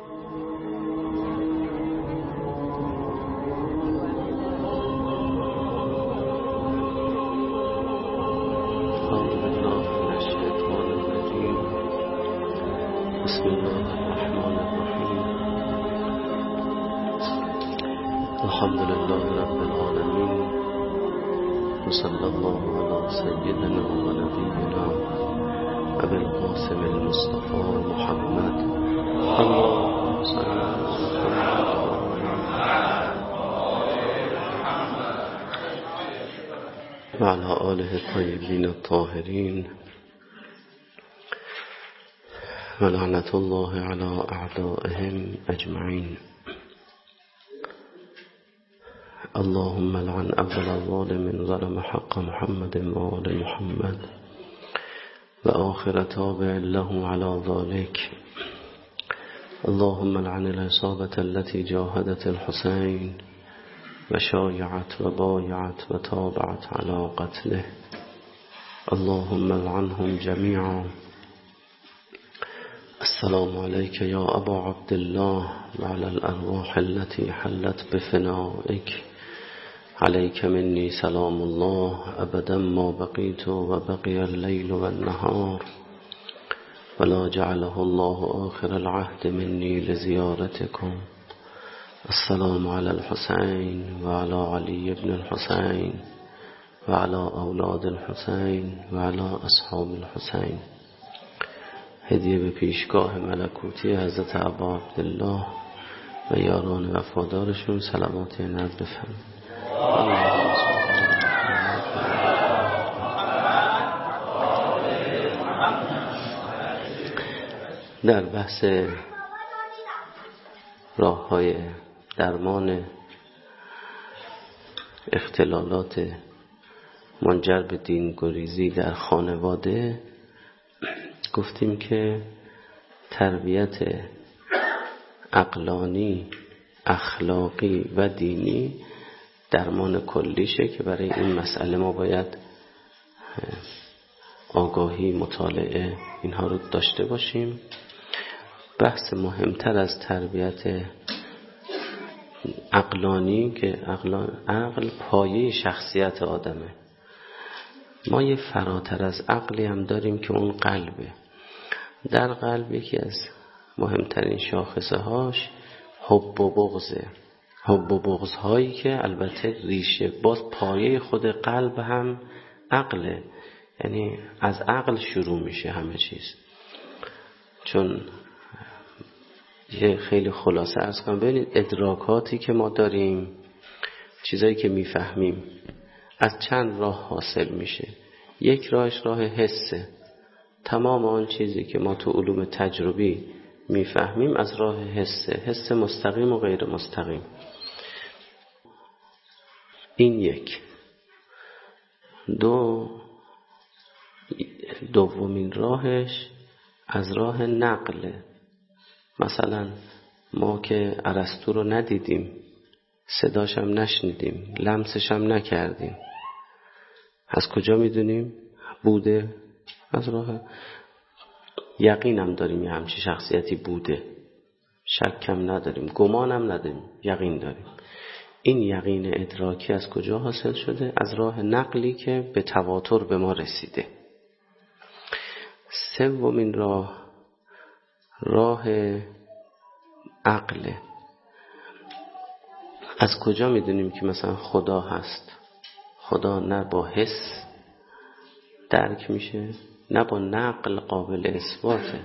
بسم الله الرحمن الرحیم. الحمد لله رب العالمین و صلی الله علی سیدنا و نبینا ابی القاسم المصطفى محمد اللهم صل علی محمد و علی آله الطیبین الطاهرین و لعنت الله علی اعدائهم اجمعین. اللهم لعن اول ظالم ظلم حق محمد و آل محمد و آخر تابع له على ذلك. اللهم لعن العصابة التي جاهدت الحسين و شایعت و بایعت و تابعت على قتله. اللهم لعنهم جميعا. السلام عليك يا أبا عبد الله وعلى الأرواح التي حلت بفنائك. عليك مني سلام الله أبدا ما بقيت وبقي الليل والنهار، ولا جعله الله آخر العهد مني لزيارتكم. السلام على الحسين وعلى علي بن الحسين وعلى أولاد الحسين وعلى أصحاب الحسين. هدیه به پیشگاه ملکوتی حضرت ابا عبدالله و یاران وفادارشون صلوات نعت بفرمایید. در بحث راه‌های درمان اختلالات منجر به دینگریزی در خانواده گفتیم که تربیت عقلانی، اخلاقی و دینی درمان کلیشه که برای این مسئله ما باید آگاهی، مطالعه اینها رو داشته باشیم. بحث مهمتر از تربیت عقلانی که عقل پایه شخصیت آدمه. ما یه فراتر از عقلی هم داریم که اون قلبه. در قلب یکی از مهمترین شاخصه هاش حب و بغضه. حب و بغض هایی که البته ریشه باز پایه خود قلب هم عقله، یعنی از عقل شروع میشه همه چیز. چون یه خیلی خلاصه عرض کنم، ببینید ادراکاتی که ما داریم، چیزایی که میفهمیم از چند راه حاصل میشه. یک راهش راه حسه. تمام آن چیزی که ما تو علوم تجربی میفهمیم از راه حسه، حس مستقیم و غیر مستقیم. این یک. دومین راهش از راه نقله. مثلا ما که ارسطو رو ندیدیم، صداش هم نشنیدیم، لمسش هم نکردیم، از کجا میدونیم بوده؟ از راه یقین هم داریم یه همچین شخصیتی بوده، شک هم نداریم، گمان هم نداریم، یقین داریم. این یقین ادراکی از کجا حاصل شده؟ از راه نقلی که به تواتر به ما رسیده. سومین راه عقله. از کجا میدونیم که مثلا خدا هست؟ خدا نه با حس درک میشه، نه با نقل قابل اثباته.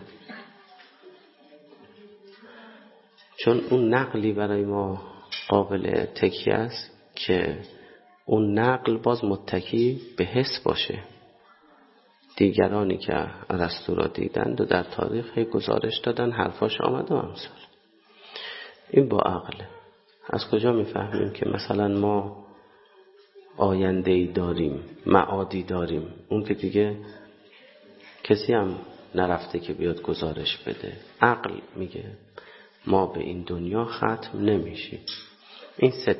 چون اون نقلی برای ما قابل تکیه است که اون نقل باز متکی به حس باشه. دیگرانی که ارسطو را دیدند و در تاریخ گزارش دادن، حرفاش آمد و امثال. این با عقله. از کجا میفهمیم که مثلا ما آینده‌ای داریم، معادی داریم؟ اون که دیگه کسی هم نرفته که بیاد گزارش بده. عقل میگه ما به این دنیا ختم نمیشیم. این سه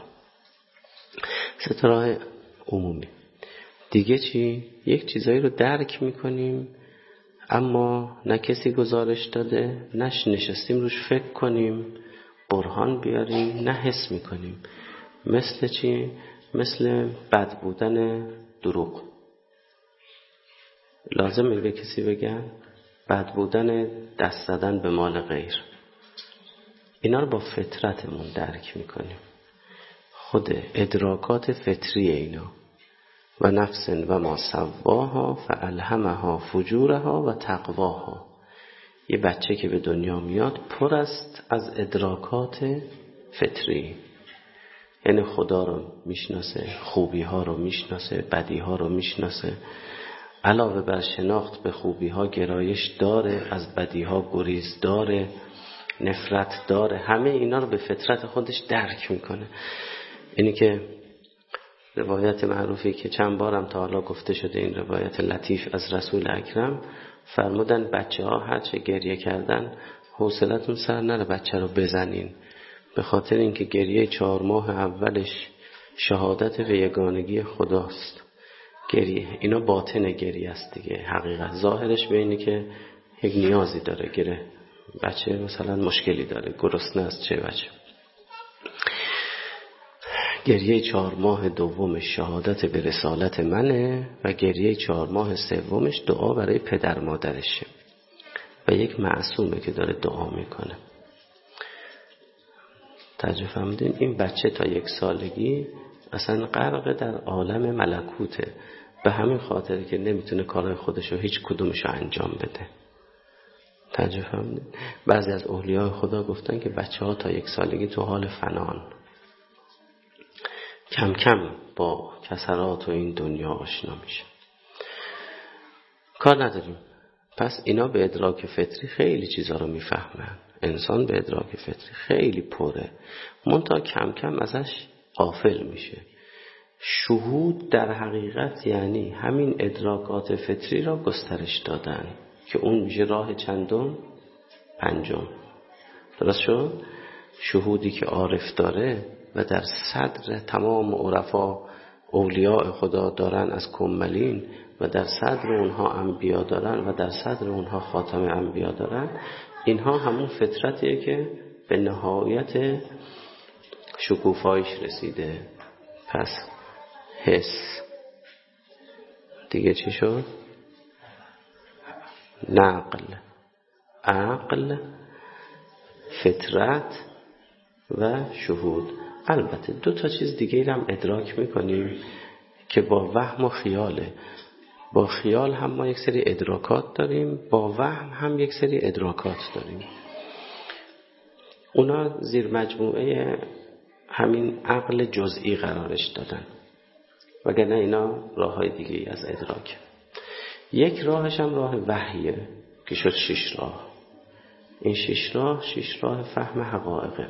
راه عمومی. دیگه چی؟ یک چیزایی رو درک میکنیم اما نه کسی گزارش داده، نه نشستیم روش فکر کنیم برهان بیاریم، نه حس میکنیم. مثل چی؟ مثل بد بودن دروغ. لازمه به کسی بگن بد بودن دست زدن به مال غیر. اینا رو با فطرتمون درک میکنیم. خود ادراکات فطری اینا. و نفس و ما سواها فالهمها فجورها و تقواها. یه بچه که به دنیا میاد پر است از ادراکات فطری، یعنی خدا رو میشناسه، خوبی ها رو میشناسه، بدی ها رو میشناسه. علاوه بر شناخت به خوبی ها گرایش داره، از بدی ها گریز داره، نفرت داره. همه اینا رو به فطرت خودش درک میکنه. اینی که روایت معروفی که چند بارم تا حالا گفته شده، این روایت لطیف از رسول اکرم، فرمودن بچه ها هرچه گریه کردن حوصلتون سر نره بچه رو بزنین، به خاطر اینکه گریه 4 ماه اولش شهادت به یگانگی خداست. گریه اینا باطن گریه است دیگه. حقیقت ظاهرش به اینه که یک نیازی داره، گره بچه مثلا مشکلی داره، گرسنه است، چه بچه. گریه 4 ماه دومش شهادت به رسالت منه و گریه 4 ماه سومش دعا برای پدر مادرشه و یک معصومه که داره دعا میکنه. توجه فرمودین؟ این بچه تا 1 سالگی اصلا غرق در عالم ملکوته، به همین خاطر که نمیتونه کارهای خودشو هیچ کدومشو انجام بده. توجه فرمودین؟ بعضی از اولیاء خدا گفتن که بچه ها تا 1 سالگی تو حال فنان، کم کم با کسرات و این دنیا آشنا میشه. کار نداریم. پس اینا به ادراک فطری خیلی چیزا رو میفهمن. انسان به ادراک فطری خیلی پره، منتها کم کم ازش غافل میشه. شهود در حقیقت یعنی همین ادراکات فطری را گسترش دادن که اون میشه راه چندم؟ 5. درست شد؟ شهودی که عارف داره و در صدر تمام عرفا اولیاء خدا دارن از کملین و در صدر اونها انبیا دارن و در صدر اونها خاتم انبیا دارن، اینها همون فطرتیه که به نهایت شکوفایش رسیده. پس حس دیگه چی شد؟ نقل، عقل، فطرت و شهود. البته 2 تا چیز دیگه هم ادراک میکنیم که با وهم و خیاله. با خیال هم ما یک سری ادراکات داریم، با وهم هم یک سری ادراکات داریم. اونا زیر مجموعه همین عقل جزئی قرارش دادن، وگرنه اینا راه های دیگه از ادراک. یک راهش هم راه وحیه که شد 6 راه. این 6 راه فهم حقایقه.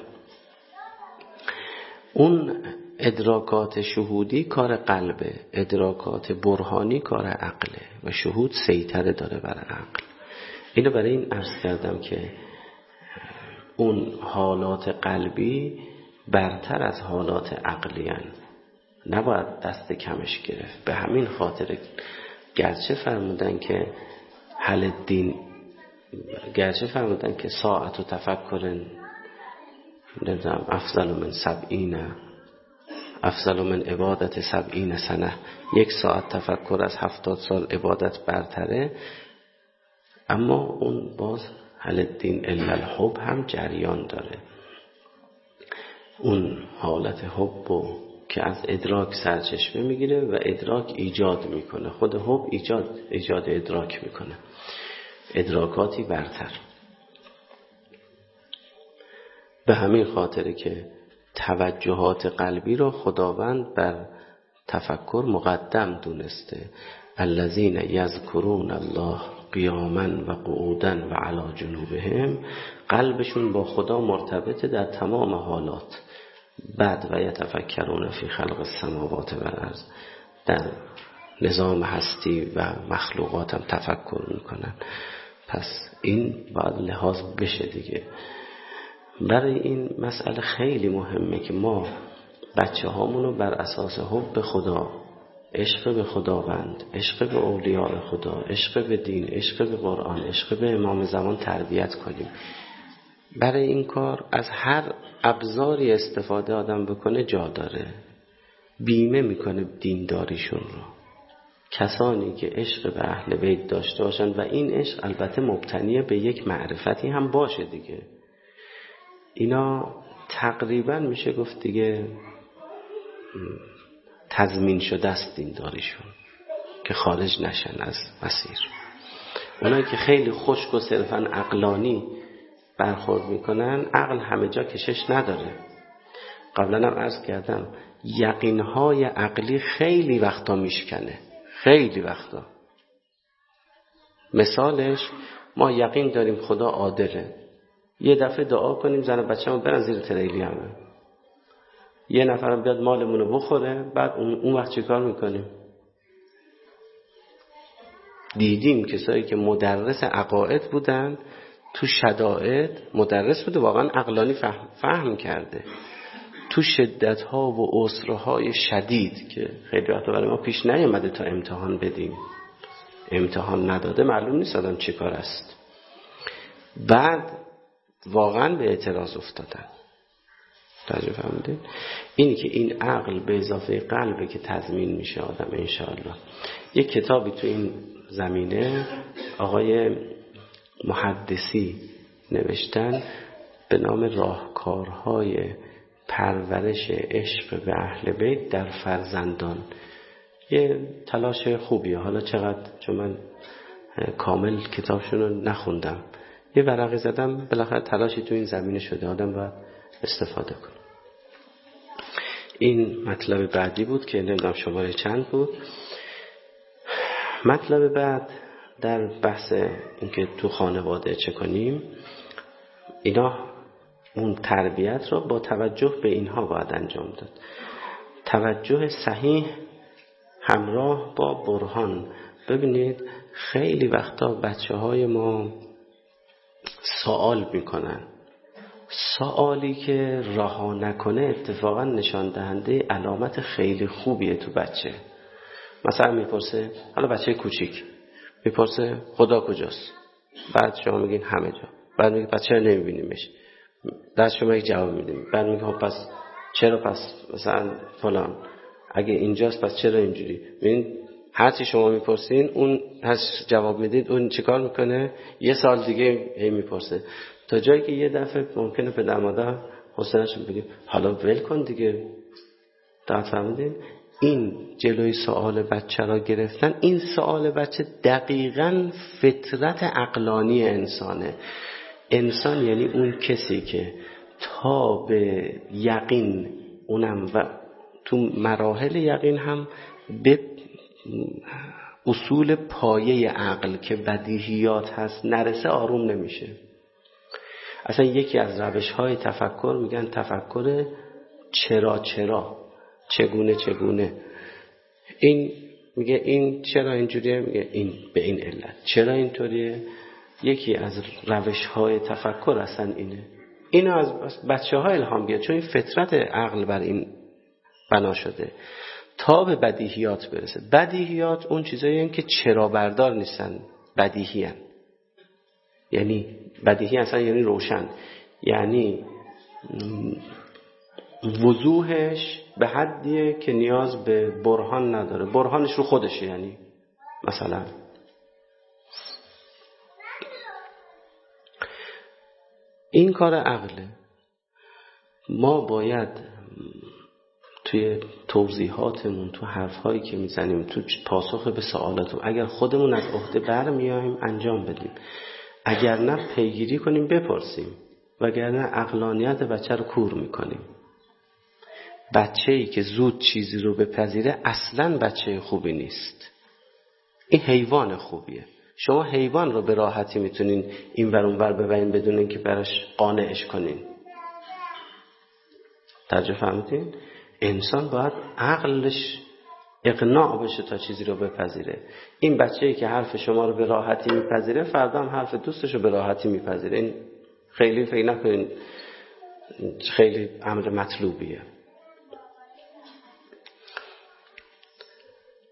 اون ادراکات شهودی کار قلبه، ادراکات برهانی کار عقله و شهود سیطره داره بر عقل. اینو برای این عرض کردم که اون حالات قلبی برتر از حالات عقلی هن. نباید دست کمش گرفت. به همین خاطر گرچه فرمودن که حل دین، گرچه فرمودن که ساعت و تفکرن نمیدونم افضل من عبادت 70 سنه، 1 ساعت تفکر از 70 سال عبادت برتره، اما اون باز حل الدین الا الحب هم جریان داره. اون حالت حب که از ادراک سرچشمه میگیره و ادراک ایجاد میکنه، خود حب ایجاد ادراک میکنه، ادراکاتی برتر. به همین خاطره که توجهات قلبی رو خداوند بر تفکر مقدم دونسته. الذین یذکرون الله قیاما و قعودا و علی جنوبهم، قلبشون با خدا مرتبطه در تمام حالات. بعد و یتفکرون فی خلق السماوات و الارض، در نظام هستی و مخلوقات هم تفکر میکنن. پس این باید لحاظ بشه دیگه. برای این مسئله خیلی مهمه که ما بچه هامونو بر اساس حب خدا عشق به خداوند، عشق به اولیاء خدا، عشق به دین، عشق به قرآن، عشق به امام زمان تربیت کنیم. برای این کار از هر ابزاری استفاده آدم بکنه جا داره. بیمه میکنه دینداریشون رو. کسانی که عشق به اهل بیت داشته باشن و این عشق البته مبتنی به یک معرفتی هم باشه دیگه، اینا تقریبا میشه گفت دیگه تضمین شده است دینداریشون که خارج نشن از مسیر. اونایی که خیلی خشک و صرفا عقلانی برخورد میکنن، عقل همه جا کشش نداره. قبلا هم عرض کردم یقینهای عقلی خیلی وقتا میشکنه، خیلی وقتا. مثالش ما یقین داریم خدا عادله، یه دفعه دعا کنیم زن و بچه‌مون برن زیر تریلی همه، یه نفرم بیاد مالمونو بخوره، بعد اون وقت چی کار میکنیم؟ دیدیم کسایی که مدرس عقاید بودن تو شدائد، مدرس بوده واقعا عقلانی فهم کرده، تو شدت‌ها و عسرهای شدید که خیلی وقتا برای ما پیش نیامده تا امتحان بدیم، امتحان نداده معلوم نیست آدم چی کار است، بعد واقعا به اعتراض افتادن. توجه فرمودید؟ اینی که این عقل به اضافه قلبه که تضمین میشه آدم انشاءالله. یک کتابی تو این زمینه آقای محدثی نوشتن به نام راهکارهای پرورش عشق به اهل بیت در فرزندان. یه تلاش خوبیه. حالا چقدر، چون من کامل کتابشون رو نخوندم، یه ورقی زدم، بالاخره تلاشی تو این زمینه شده، آدم باید استفاده کنه. این مطلب بعدی بود که نمیدونم شماره چند بود. مطلب بعد در بحث اینکه تو خانواده چه کنیم، اینا اون تربیت رو با توجه به اینها باید انجام داد. توجه صحیح همراه با برهان. ببینید خیلی وقتا بچه‌های ما سوال میکنن، سوالی که رها نکنه اتفاقا نشان دهنده علامت خیلی خوبیه تو بچه. مثلا میپرسه، حالا بچه کوچیک میپرسه خدا کجاست؟ بعد شما میگین همه جا. بعد میگه پس چرا نمیبینیمش؟ بعد شما یک جواب میدین. بعد میگه خب پس چرا پس مثلا فلان اگه اینجاست پس چرا اینجوری؟ ببین هر چی شما میپرسین اون هر جواب میدید، اون چیکار میکنه؟ یه سال دیگه هی میپرسه، تا جایی که یه دفعه ممکنه پدر مادر حوصله‌اش بگه حالا ول کن دیگه. درست فهمیدین؟ این جلوی سوال بچه را گرفتن، این سوال بچه دقیقاً فطرت عقلانی انسانه. انسان یعنی اون کسی که تا به یقین، اونم و تو مراحل یقین هم به اصول پایه عقل که بدیهیات هست نرسه آروم نمیشه. اصلا یکی از روش‌های تفکر میگن تفکر چرا، چگونه. این میگه این چرا اینجوریه، میگه این به این علت. چرا اینطوریه؟ یکی از روش‌های تفکر اصلا اینه. اینو از بچه‌ها الهام گرفت، چون این فطرت عقل بر این بنا شده تا به بدیهیات برسه. بدیهیات اون چیزایی هستن که چرا بردار نیستن، بدیهی هستن. یعنی بدیهی اصلا یعنی روشن، یعنی وضوحش به حدیه که نیاز به برهان نداره، برهانش رو خودشه. یعنی مثلا این کار عقله. ما باید توی توضیحاتمون، تو حرفهایی که میزنیم، تو پاسخ به سوالاتمون، اگر خودمون از عهده برمیاییم انجام بدیم، اگر نه پیگیری کنیم بپرسیم، وگرنه عقلانیت بچه رو کور میکنیم. بچه‌ای که زود چیزی رو بپذیره اصلاً بچه خوبی نیست. این حیوان خوبیه. شما حیوان رو به راحتی میتونین این ور اون ور ببرین بدون اینکه براش قانعش کنین. توجه فهمیدین؟ انسان باید عقلش اقناع بشه تا چیزی رو بپذیره. این بچه‌ای که حرف شما رو به راحتی میپذیره فردا هم حرف دوستش رو به راحتی میپذیره. این خیلی فکر نکنین خیلی امر مطلوبیه.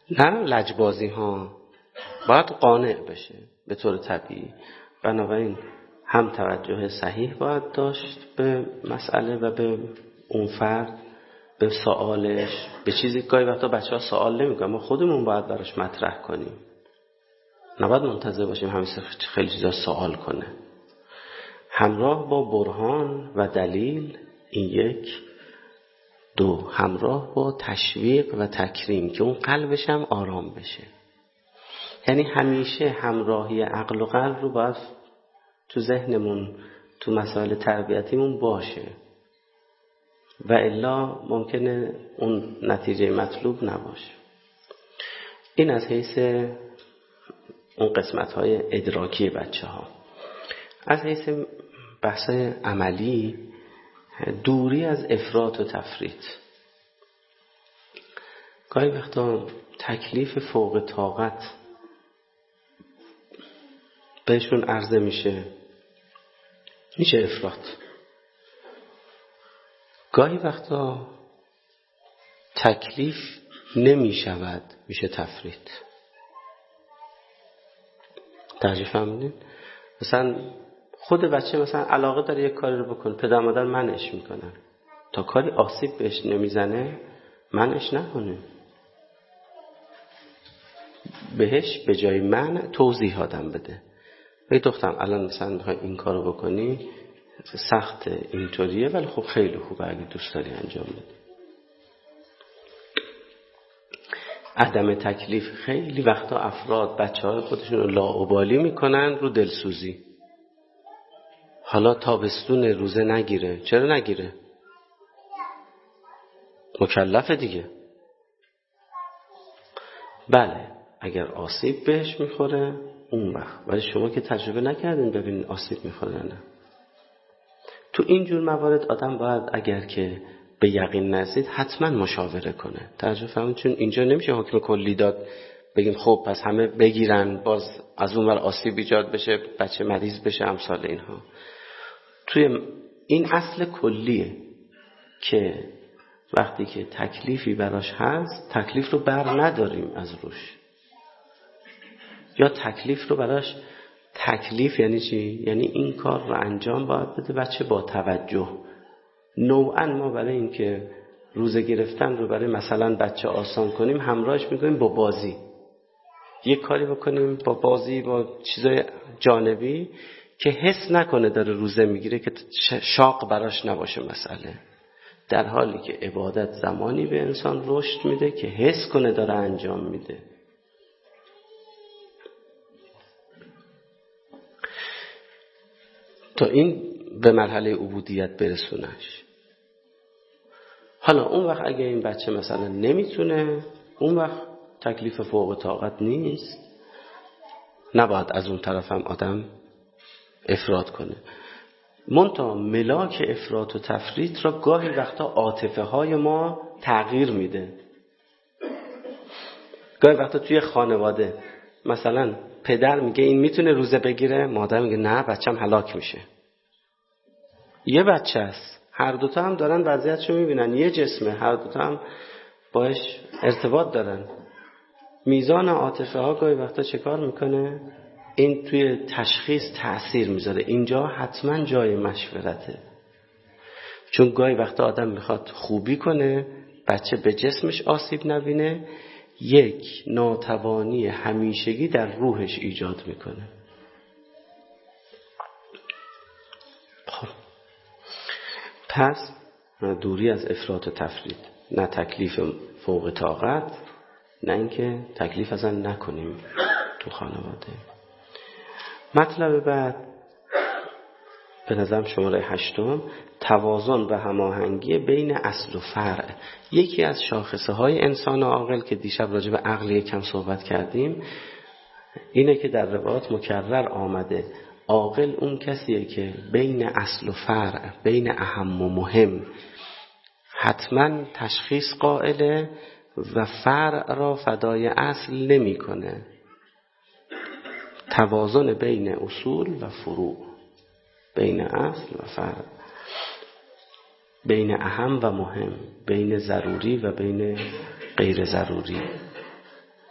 نه لجبازی ها، باید قانع بشه به طور طبیعی. بنابراین هم توجه صحیح باید داشت به مسئله و به اون فرد، به سوالش، به چیزی که گاهی وقتا بچه ها سوال نمی کنن، ما خودمون باید براش مطرح کنیم، نباید منتظر باشیم همیشه خیلی چیزا سوال کنه. همراه با برهان و دلیل، این یک. دو، همراه با تشویق و تکریم که اون قلبش هم آرام بشه. یعنی همیشه همراهی عقل و قلب رو باید تو ذهنمون، تو مسائل تربیتیمون باشه، و الا ممکنه اون نتیجه مطلوب نباشه. این از حیث اون قسمت‌های ادراکی بچه ها. از حیث بحث‌های عملی، دوری از افراط و تفریط. گاهی وقتا تکلیف فوق طاقت بهشون عرضه میشه افراط. گاهی وقتا تکلیف نمیشود، میشه تفریط. توجه فهمیدین؟ مثلا خود بچه مثلا علاقه داره یک کاری رو بکنه، پدر مادر منعش میکنن، تا کاری آسیب بهش نمیزنه منعش نکنه، بهش به جای منع توضیح آدم بده. ای دخترم الان مثلا میخوای این کارو بکنی، سخت اینطوریه ولی خب خیلی خوبه اگه دوست داری انجام بده. عدم تکلیف خیلی وقتا افراد بچه‌های خودشون رو لاابالی میکنن رو دلسوزی. حالا تابستون روزه نگیره، چرا نگیره؟ مکلفه دیگه. بله اگر آسیب بهش میخوره اون وقت، ولی شما که تجربه نکردین ببینین آسیب میخوره نه. تو اینجور موارد آدم باید اگر که به یقین نرسید حتما مشاوره کنه. توجه فرمودید؟ چون اینجا نمیشه حکم کلی داد بگیم خب پس همه بگیرن باز از اون ور آسیب ایجاد بشه، بچه مریض بشه، امثال اینها. توی این اصل کلیه که وقتی که تکلیفی براش هست تکلیف رو بر نداریم از روش، یا تکلیف رو براش، تکلیف یعنی چی؟ یعنی این کار رو انجام باید بده بچه با توجه. نوعا ما برای این که روزه گرفتن رو برای مثلا بچه آسان کنیم همراهش میکنیم با بازی، یک کاری بکنیم با بازی، با چیزای جانبی که حس نکنه داره روزه میگیره، که شاق براش نباشه مسئله. در حالی که عبادت زمانی به انسان رشد میده که حس کنه داره انجام میده. تا این به مرحله عبودیت برسونش. حالا اون وقت اگه این بچه مثلا نمیتونه، اون وقت تکلیف فوق طاقت نیست، نباید از اون طرف هم آدم افراط کنه. منتها ملاک افراط و تفریط را گاهی وقتا عاطفه های ما تغییر میده. گاهی وقتا توی خانواده مثلا پدر میگه این میتونه روزه بگیره، مادر میگه نه بچم هلاک میشه. یه بچه است، هر دوتا هم دارن وضعیتشو میبینن، یه جسمه، هر دوتا هم باش ارتباط دارن. میزان عاطفه ها گاهی وقتا چه کار میکنه؟ این توی تشخیص تأثیر میذاره. اینجا حتما جای مشورته، چون گاهی وقتا آدم میخواد خوبی کنه، بچه به جسمش آسیب نبینه، یک ناتوانی همیشگی در روحش ایجاد میکنه. خب پس دوری از افراط و تفریط، نه تکلیف فوق طاقت، نه اینکه تکلیف ازن نکنیم تو خانواده. مطلب بعد به نظرم شماره 8، توازن و هماهنگی بین اصل و فرع. یکی از شاخصه های انسان عاقل که دیشب راجع به عقل یکم صحبت کردیم اینه که در روایات مکرر آمده عاقل اون کسیه که بین اصل و فرع، بین اهم و مهم حتما تشخیص قائله و فرع را فدای اصل نمی کنه. توازن بین اصول و فروع، بین اصل و فرع، بین اهم و مهم، بین ضروری و بین غیر ضروری.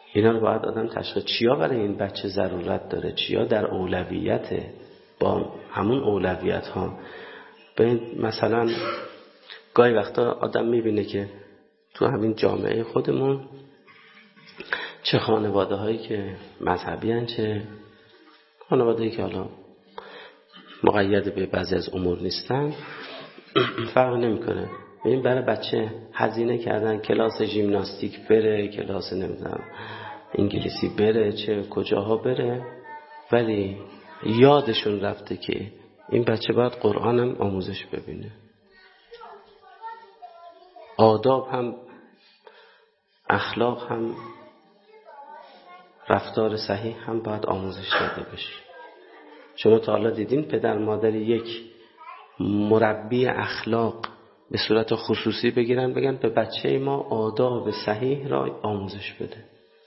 اینا رو باید آدم تشخیص، چیا برای این بچه ضرورت داره، چیا در اولویته، با همون اولویت ها. مثلا گاهی وقتا آدم میبینه که تو همین جامعه خودمون چه خانواده هایی که مذهبی هن، چه خانواده هایی که حالا مقید به بعضی از امور نیستن، فرق نمیکنه. این برای بچه هزینه کردن کلاس ژیمناستیک بره، کلاس نمیدونم انگلیسی بره، چه کجاها بره، ولی یادشون رفته که این بچه باید قرآن هم آموزش ببینه، آداب هم، اخلاق هم، رفتار صحیح هم باید آموزش داده بشه. شما تا حالا دیدین پدر مادر یک مربی اخلاق به صورت خصوصی بگیرن بگن به بچه ما آداب صحیح را آموزش بده؟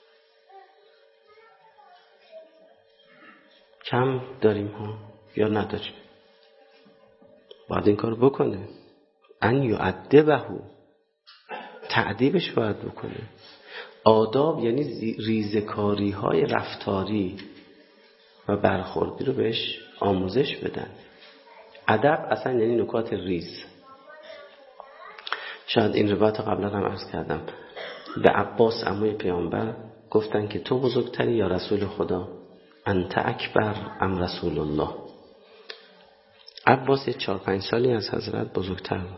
کم داریم ها یا نداریم؟ باید این کار بکنه. ان یعدبه، تعدیبش باید بکنه. آداب یعنی ریزکاری های رفتاری و برخوردی رو بهش آموزش بدن. ادب اصلا یعنی نکات ریز. شاید این روایت قبلا هم عرض کردم، به عباس عموی پیامبر گفتن که تو بزرگتری یا رسول خدا؟ انت اکبر ام رسول الله. عباس 4-5 سالی از حضرت بزرگتر بود.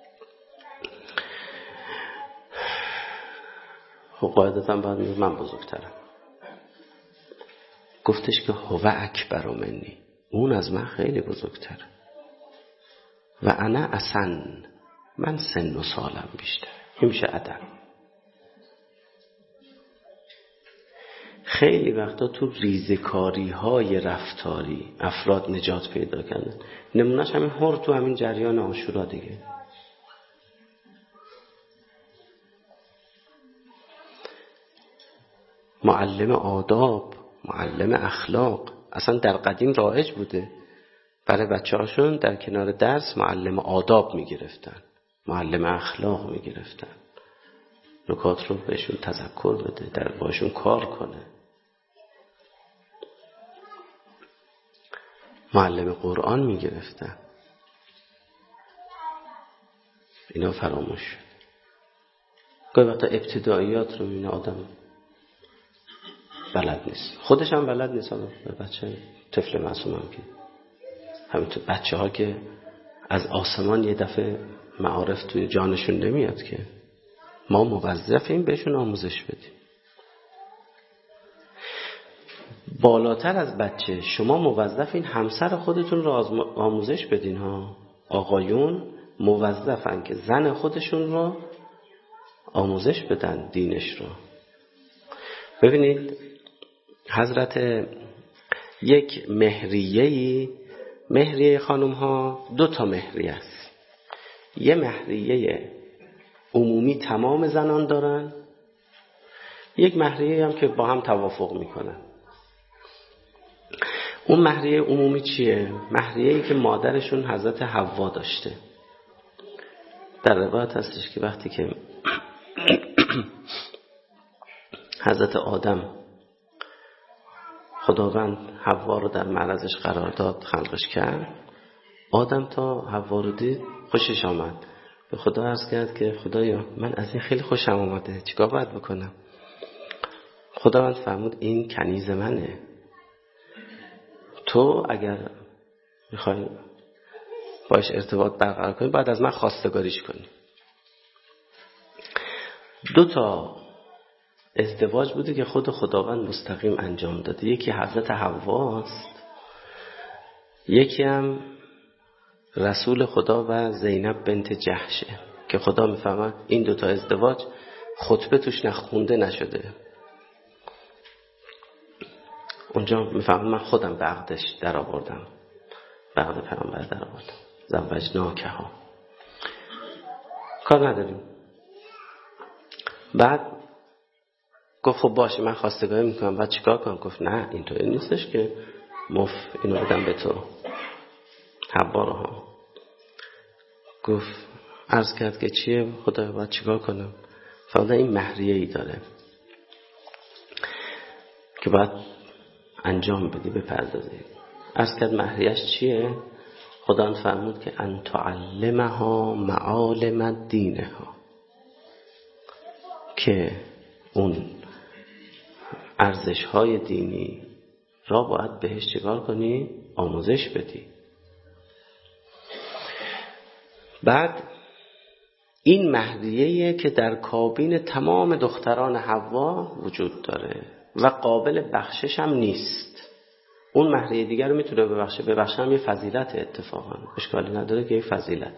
خب قاعدتا باید میگه من بزرگترم. گفتش که هو اکبر منی، اون از من خیلی بزرگتر، و انا اسن، من سن و سالم بیشتر. این میشه ادب. خیلی وقتا تو ریزکاری های رفتاری افراد نجات پیدا کردن. نمونهش همین هر تو همین جریان عاشورا دیگه. معلم آداب، معلم اخلاق اصلا در قدیم رایج بوده. برای بچه هاشون در کنار درس معلم آداب میگرفتن، معلم اخلاق میگرفتن، نکات رو بهشون تذکر بده، در باشون کار کنه. معلم قرآن میگرفتن. اینا فراموش شد. گاهی وقتا ابتداییات رو میبینه آدم بلد نیست، خودش هم بلد نیست. به بچه طفل معصوم هم که همینطور بچه ها که از آسمان یه دفعه معارف توی جانشون نمیاد که ما موظفیم بهشون آموزش بدیم. بالاتر از بچه شما موظفین همسر خودتون رو آموزش بدین ها. آقایون موظفن که زن خودشون رو آموزش بدن دینش رو. ببینید حضرت یک مهریه خانم ها 2 مهریه است. یه مهریه عمومی تمام زنان دارن، یک مهریه هم که با هم توافق میکنن. اون مهریه عمومی چیه؟ مهریه‌ای که مادرشون حضرت حوا داشته. در روایت هستش که وقتی که حضرت آدم خداوند حوا رو در معرضش قرار داد، خلقش کرد، آدم تا حوا رو دید خوشش آمد. به خدا عرض کرد که خدایا من از این خیلی خوشم آمده، چیکار باید بکنم؟ خداوند فرمود این کنیز منه، تو اگر میخوای باش ارتباط برقرار کنی باید از من خواستگاریش کنی. 2 ازدواج بوده که خود خداوند مستقیم انجام داده. یکی حضرت حواست، یکی هم رسول خدا و زینب بنت جحشه که خدا میفهمه این 2 ازدواج خطبه توش نخونده نشده. اونجا میفهمه من خودم به عقدش در آوردم، به عقد پیامبر در آوردم. زوجناکه ها کار نداریم. بعد گفت خب باشه من خواستگاری میکنم، بعد چیکار کنم؟ گفت نه اینطوری نیستش که اینو بدم به تو. حوا رو ها گفت عرض کرد که چیه خدا، باید چیکار کنم؟ فردا این مهریه ای داره. که باید انجام بدی، بپردازی. عرض کرد مهریش چیه؟ خدا فرمود که ان تعلمها معالم دینها، که اون ارزش‌های دینی را باید بهش چیکار کنی؟ آموزش بدی. بعد این مهریه‌ایه که در کابین تمام دختران حوا وجود داره و قابل بخشش هم نیست. اون مهریه دیگر رو میتونه ببخشه هم یه فضیلت، اتفاقا اشکالی نداره که یه فضیلت،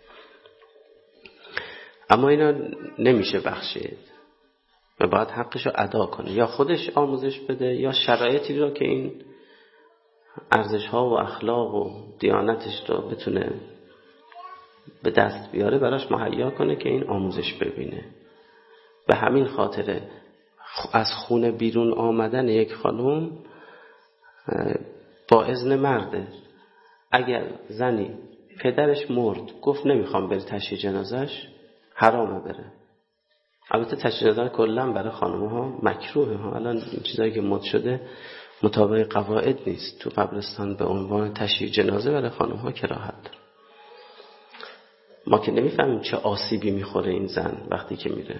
اما اینا نمیشه بخشید و باید حقش رو ادا کنه، یا خودش آموزش بده یا شرایطی رو که این ارزش ها و اخلاق و دیانتش رو بتونه به دست بیاره براش مهیا کنه که این آموزش ببینه. به همین خاطر از خونه بیرون آمدن یک خانم با اذن مرده. اگر زنی پدرش مرد گفت نمیخوام بری تشییع جنازش، حرامه بره. البته تشییع جنازه کلا برای خانم‌ها مکروهه ها. الان این چیزایی که مد شده مطابق قواعد نیست. تو قبرستان به عنوان تشییع جنازه برای خانم‌ها کراهت داره. ما که نمیفهمیم چه آسیبی میخوره این زن وقتی که میره.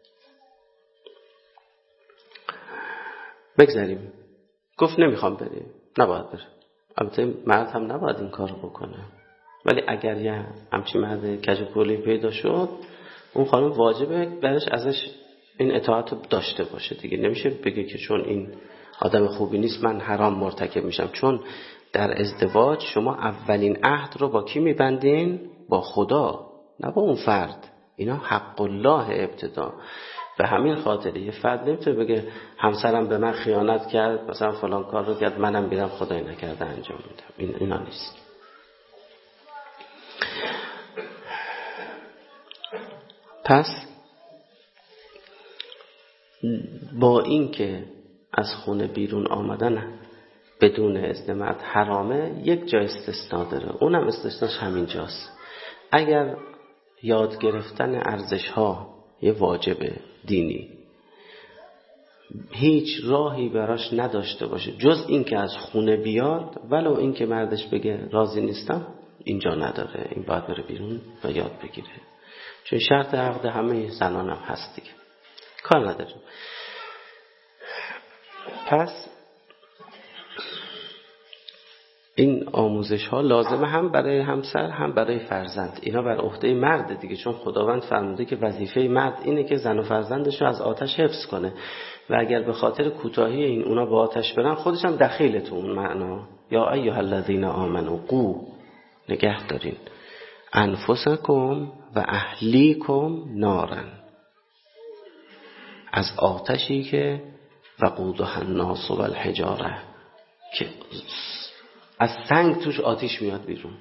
بگذاریم. گفت نمیخوام بریم، نباید بره. البته مرد هم نباید این کار بکنه، ولی اگر یه همچین مرد کج‌وپولی پیدا شد، اون خانم واجبه برش ازش این اطاعت رو داشته باشه دیگه. نمیشه بگه که چون این آدم خوبی نیست من حرام مرتکب میشم. چون در ازدواج شما اولین عهد رو با کی میبندین؟ با خدا، نه با اون فرد. اینا حق الله ابتدا. به همین خاطر یه فرد نمیتونه بگه همسرم به من خیانت کرد، مثلا فلان کار رو کرد، منم میرم خدای نکرده انجام میدم. اینا نیست. پس با این که از خونه بیرون آمدن بدون اذن مرد حرامه، یک جا استثناء داره، اونم استثناش همین جاست. اگر یاد گرفتن ارزش ها یه واجب دینی هیچ راهی براش نداشته باشه جز این که از خونه بیاد، ولو این که مردش بگه راضی نیستم، اینجا نداره، این باید بره بیرون و یاد بگیره. چون شرط عقد همه زنان هم هست دیگه، کار نداره. پس این آموزش ها لازمه هم برای همسر هم برای فرزند. اینا بر عهده مرد دیگه، چون خداوند فرموده که وظیفه مرد اینه که زن و فرزندش رو از آتش حفظ کنه و اگر به خاطر کوتاهی این اونا با آتش برن، خودش هم دخیل تو اون معنا. یا ایها الذین آمنوا قوا، نگه دارین انفسکم و اهلیکم نارا، از آتشی که وقودها الناس والحجاره، که از سنگ توش آتش میاد بیرون.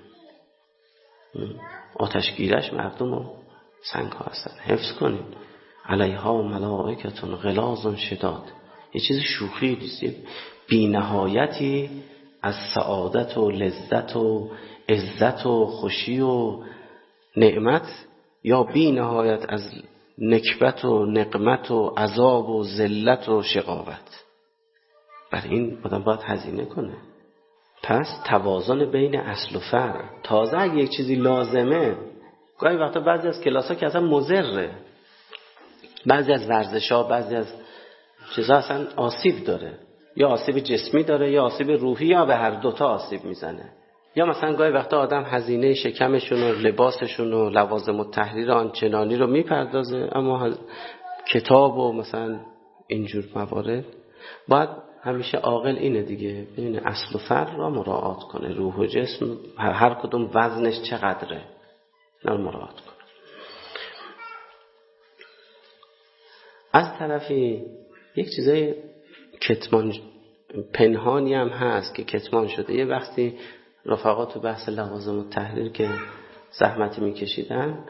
آتشگیرش مردم و سنگ ها هستن. حفظ کنید. علیها ملائکتون غلاظ شداد. یه چیز شوخی نیست، بی نهایتی از سعادت و لذت و عزت و خوشی و نعمت، یا بی نهایت از نکبت و نقمت و عذاب و ذلت و شقاوت. برای این آدم باید هزینه کنه. پس توازن بین اصل و فرع. تازه اگه یک چیزی لازمه، گاهی وقتا بعضی از کلاس‌ها که اصلا مضره، بعضی از ورزش‌ها، بعضی از چیزا اصلا آسیب داره، یا آسیب جسمی داره یا آسیب روحی، یا به هر دوتا آسیب میزنه. یا مثلا گاهی وقتا آدم هزینه شکمشون و لباسشون و لوازم التحریر آنچنانی رو میپردازه، اما کتاب و مثلا اینجور موارد باید همیشه عاقل اینه دیگه، ببینه اصل و فرع را مراعات کنه. روح و جسم هر کدوم وزنش چقدره، اینا رو مراعات کنه. از طرفی یک چیزای کتمان پنهانی هم هست که کتمان شده. یه وقتی رفقا تو بحث لوازم التحریر که زحمتی میکشیدن،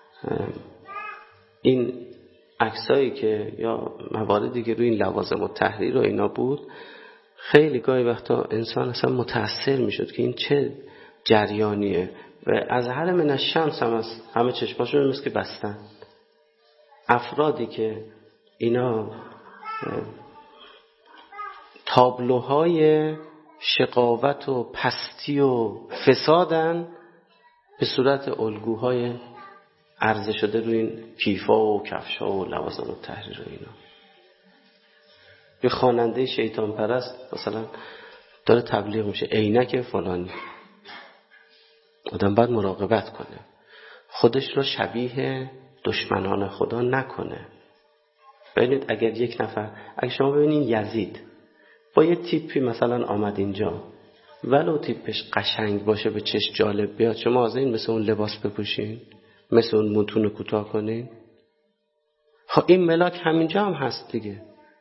این عکسایی که یا مواردی که روی این لوازم التحریر و اینا بود، خیلی گاهی وقتا انسان اصلا متأثر میشد که این چه جریانیه و از هر من الشمس هم از همه چشماشون مثل که بستن. افرادی که اینا تابلوهای شقاوت و پستی و فسادن به صورت الگوهای عرضه شده روی این کیفا و کفشا و لوازم التحریر و اینا. یه خواننده شیطان پرست مثلا داره تبلیغ میشه عینک فلانی. آدم باید مراقبت کنه خودش رو شبیه دشمنان خدا نکنه. ببینید اگر یک نفر، اگر شما ببینید یزید با یه تیپی مثلا آمد اینجا، ولو تیپش قشنگ باشه به چشم جالب بیاد، شما حاضرین مثل اون لباس بپوشین؟ مثل اون متون کوتاه کنین؟ خب این ملاک همینجا هم هست دیگه.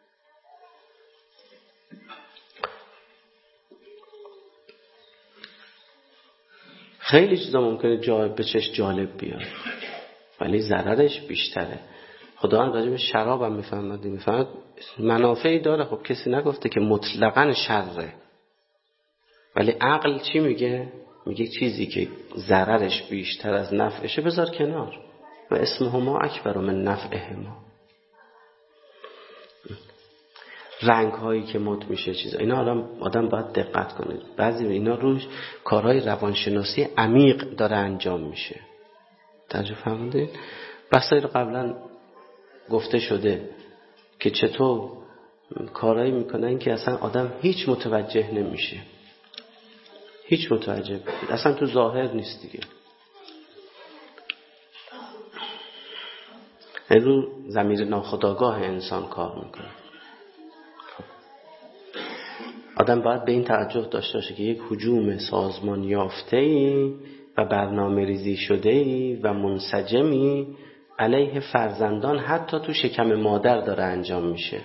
خیلی چیزا ممکنه به چشم جالب بیاد ولی ضررش بیشتره. خداوند راجع به شراب هم میفهمد منافعی داره. خب کسی نگفته که مطلقاً شره، ولی عقل چی میگه؟ میگه چیزی که ضررش بیشتر از نفعشه بذار کنار. و اسمهما اکبر من نفعهما. رنگ هایی که مد میشه چیزا، اینا آدم باید دقت کنه. بعضی اینا روش کارهای روانشناسی عمیق داره انجام میشه. توجه فرمودید؟ بحثایی رو قبلا گفته شده که چطور کارهایی میکنن که اصلا آدم هیچ متوجه نمیشه، هیچ متوجه اصلا تو ظاهر نیست دیگه. رو ضمیر ناخودآگاه انسان کار میکنه. آدم باید به این توجه داشته باشه که یک هجوم سازمان یافته‌ای و برنامه ریزی شده‌ای و منسجمی علیه فرزندان حتی تو شکم مادر داره انجام میشه.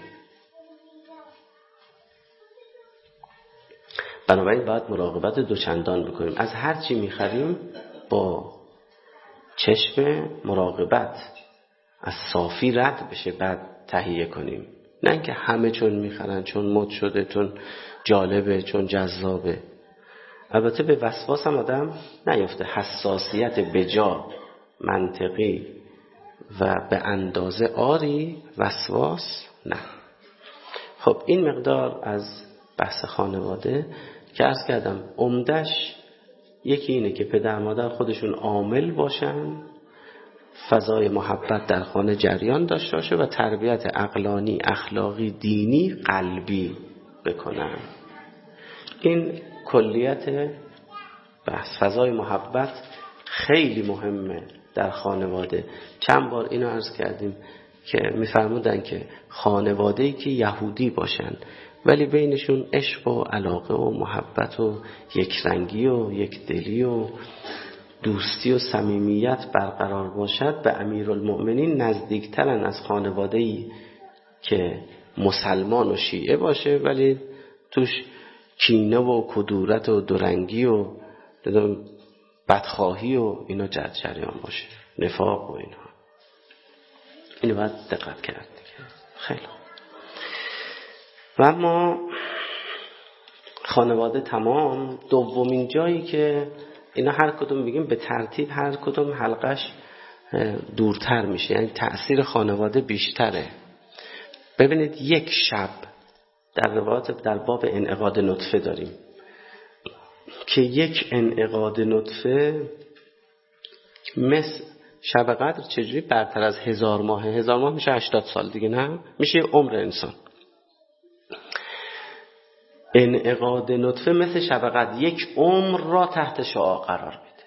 بنابراین باید مراقبت دوچندان بکنیم. از هر چی میخریم با چشم مراقبت از صافی رد بشه بعد تهیه کنیم. نه اینکه همه چون میخرن، چون مد شده، چون جالبه، چون جذابه. البته به وسواس هم آدم نیفته. حساسیت بجا، منطقی و به اندازه آری، وسواس نه. خب این مقدار از بحث خانواده که عرض کردم عمدش یکی اینه که پدر مادر خودشون عامل باشن، فضای محبت در خانه جریان داشته باشه و تربیت عقلانی، اخلاقی، دینی، قلبی بکنن. این کلیت بحث. فضای محبت خیلی مهمه در خانواده. چند بار اینو عرض کردیم که میفرمودن که خانواده‌ای که یهودی باشن ولی بینشون عشق و علاقه و محبت و یکرنگی و یکدلی و دوستی و صمیمیت برقرار باشد به امیرالمؤمنین نزدیکترن از خانواده‌ای که مسلمان و شیعه باشه ولی توش کینه و کدورت و دورنگی و بدخواهی و اینا جریان باشه، نفاق و اینا. اینو باید دقت کرد دیگه. خیلی و اما خانواده تمام. دومین جایی که اینا هر کدوم بگیم به ترتیب هر کدوم حلقش دورتر میشه، یعنی تأثیر خانواده بیشتره. ببینید یک شب در روایات در باب انعقاد نطفه داریم که یک انعقاد نطفه مثل شب قدر چجوری برتر از 1000 ماه. 1000 ماه میشه 80 سال دیگه، نه؟ میشه عمر انسان. انعقاد نطفه مثل شب قدر یک عمر را تحت شعاع قرار میده.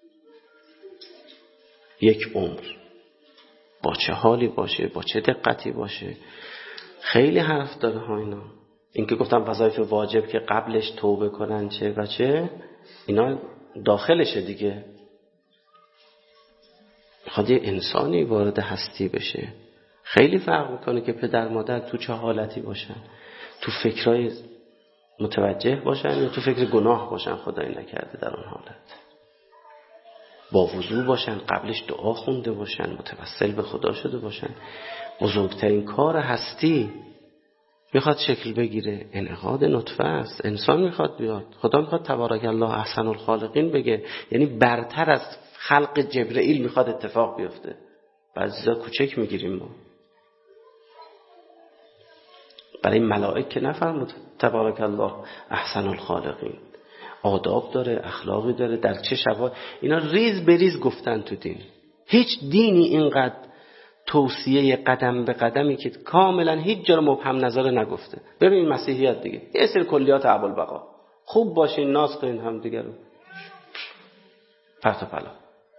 یک عمر با چه حالی باشه، با چه دقتی باشه. خیلی حرف داره ها اینا. این که گفتم وظایف واجب که قبلش توبه کنن چه و چه، اینا داخلشه دیگه. میخواد یه انسانی وارد هستی بشه. خیلی فرق میکنه که پدر مادر تو چه حالتی باشن، تو فکرای متوجه باشن یا تو فکر گناه باشن، خدای نکرده در اون حالت. با وضو باشن، قبلش دعا خونده باشن، متوسل به خدا شده باشن. بزرگترین کار هستی میخواد شکل بگیره، انعقاد نطفه است. انسان میخواد بیاد. خدا میخواد تبارک الله احسن الخالقین بگه، یعنی برتر از خلق جبرئیل میخواد اتفاق بیفته. بعضی‌ها کوچک میگیریم ما. برای ملائک که نفرمود تبارک الله احسن الخالقین؟ آداب داره، اخلاقی داره، در چه شبا اینا ریز به ریز گفتن تو دین. هیچ دینی اینقدر توصیه قدم به قدمی که کاملا هیچ جا رو مبهم نظر نگفته. ببین مسیحیت دیگه یه سری کلیات ابوالبقا، خوب باشین، ناز کنین هم دیگه رو، پرت و پلا.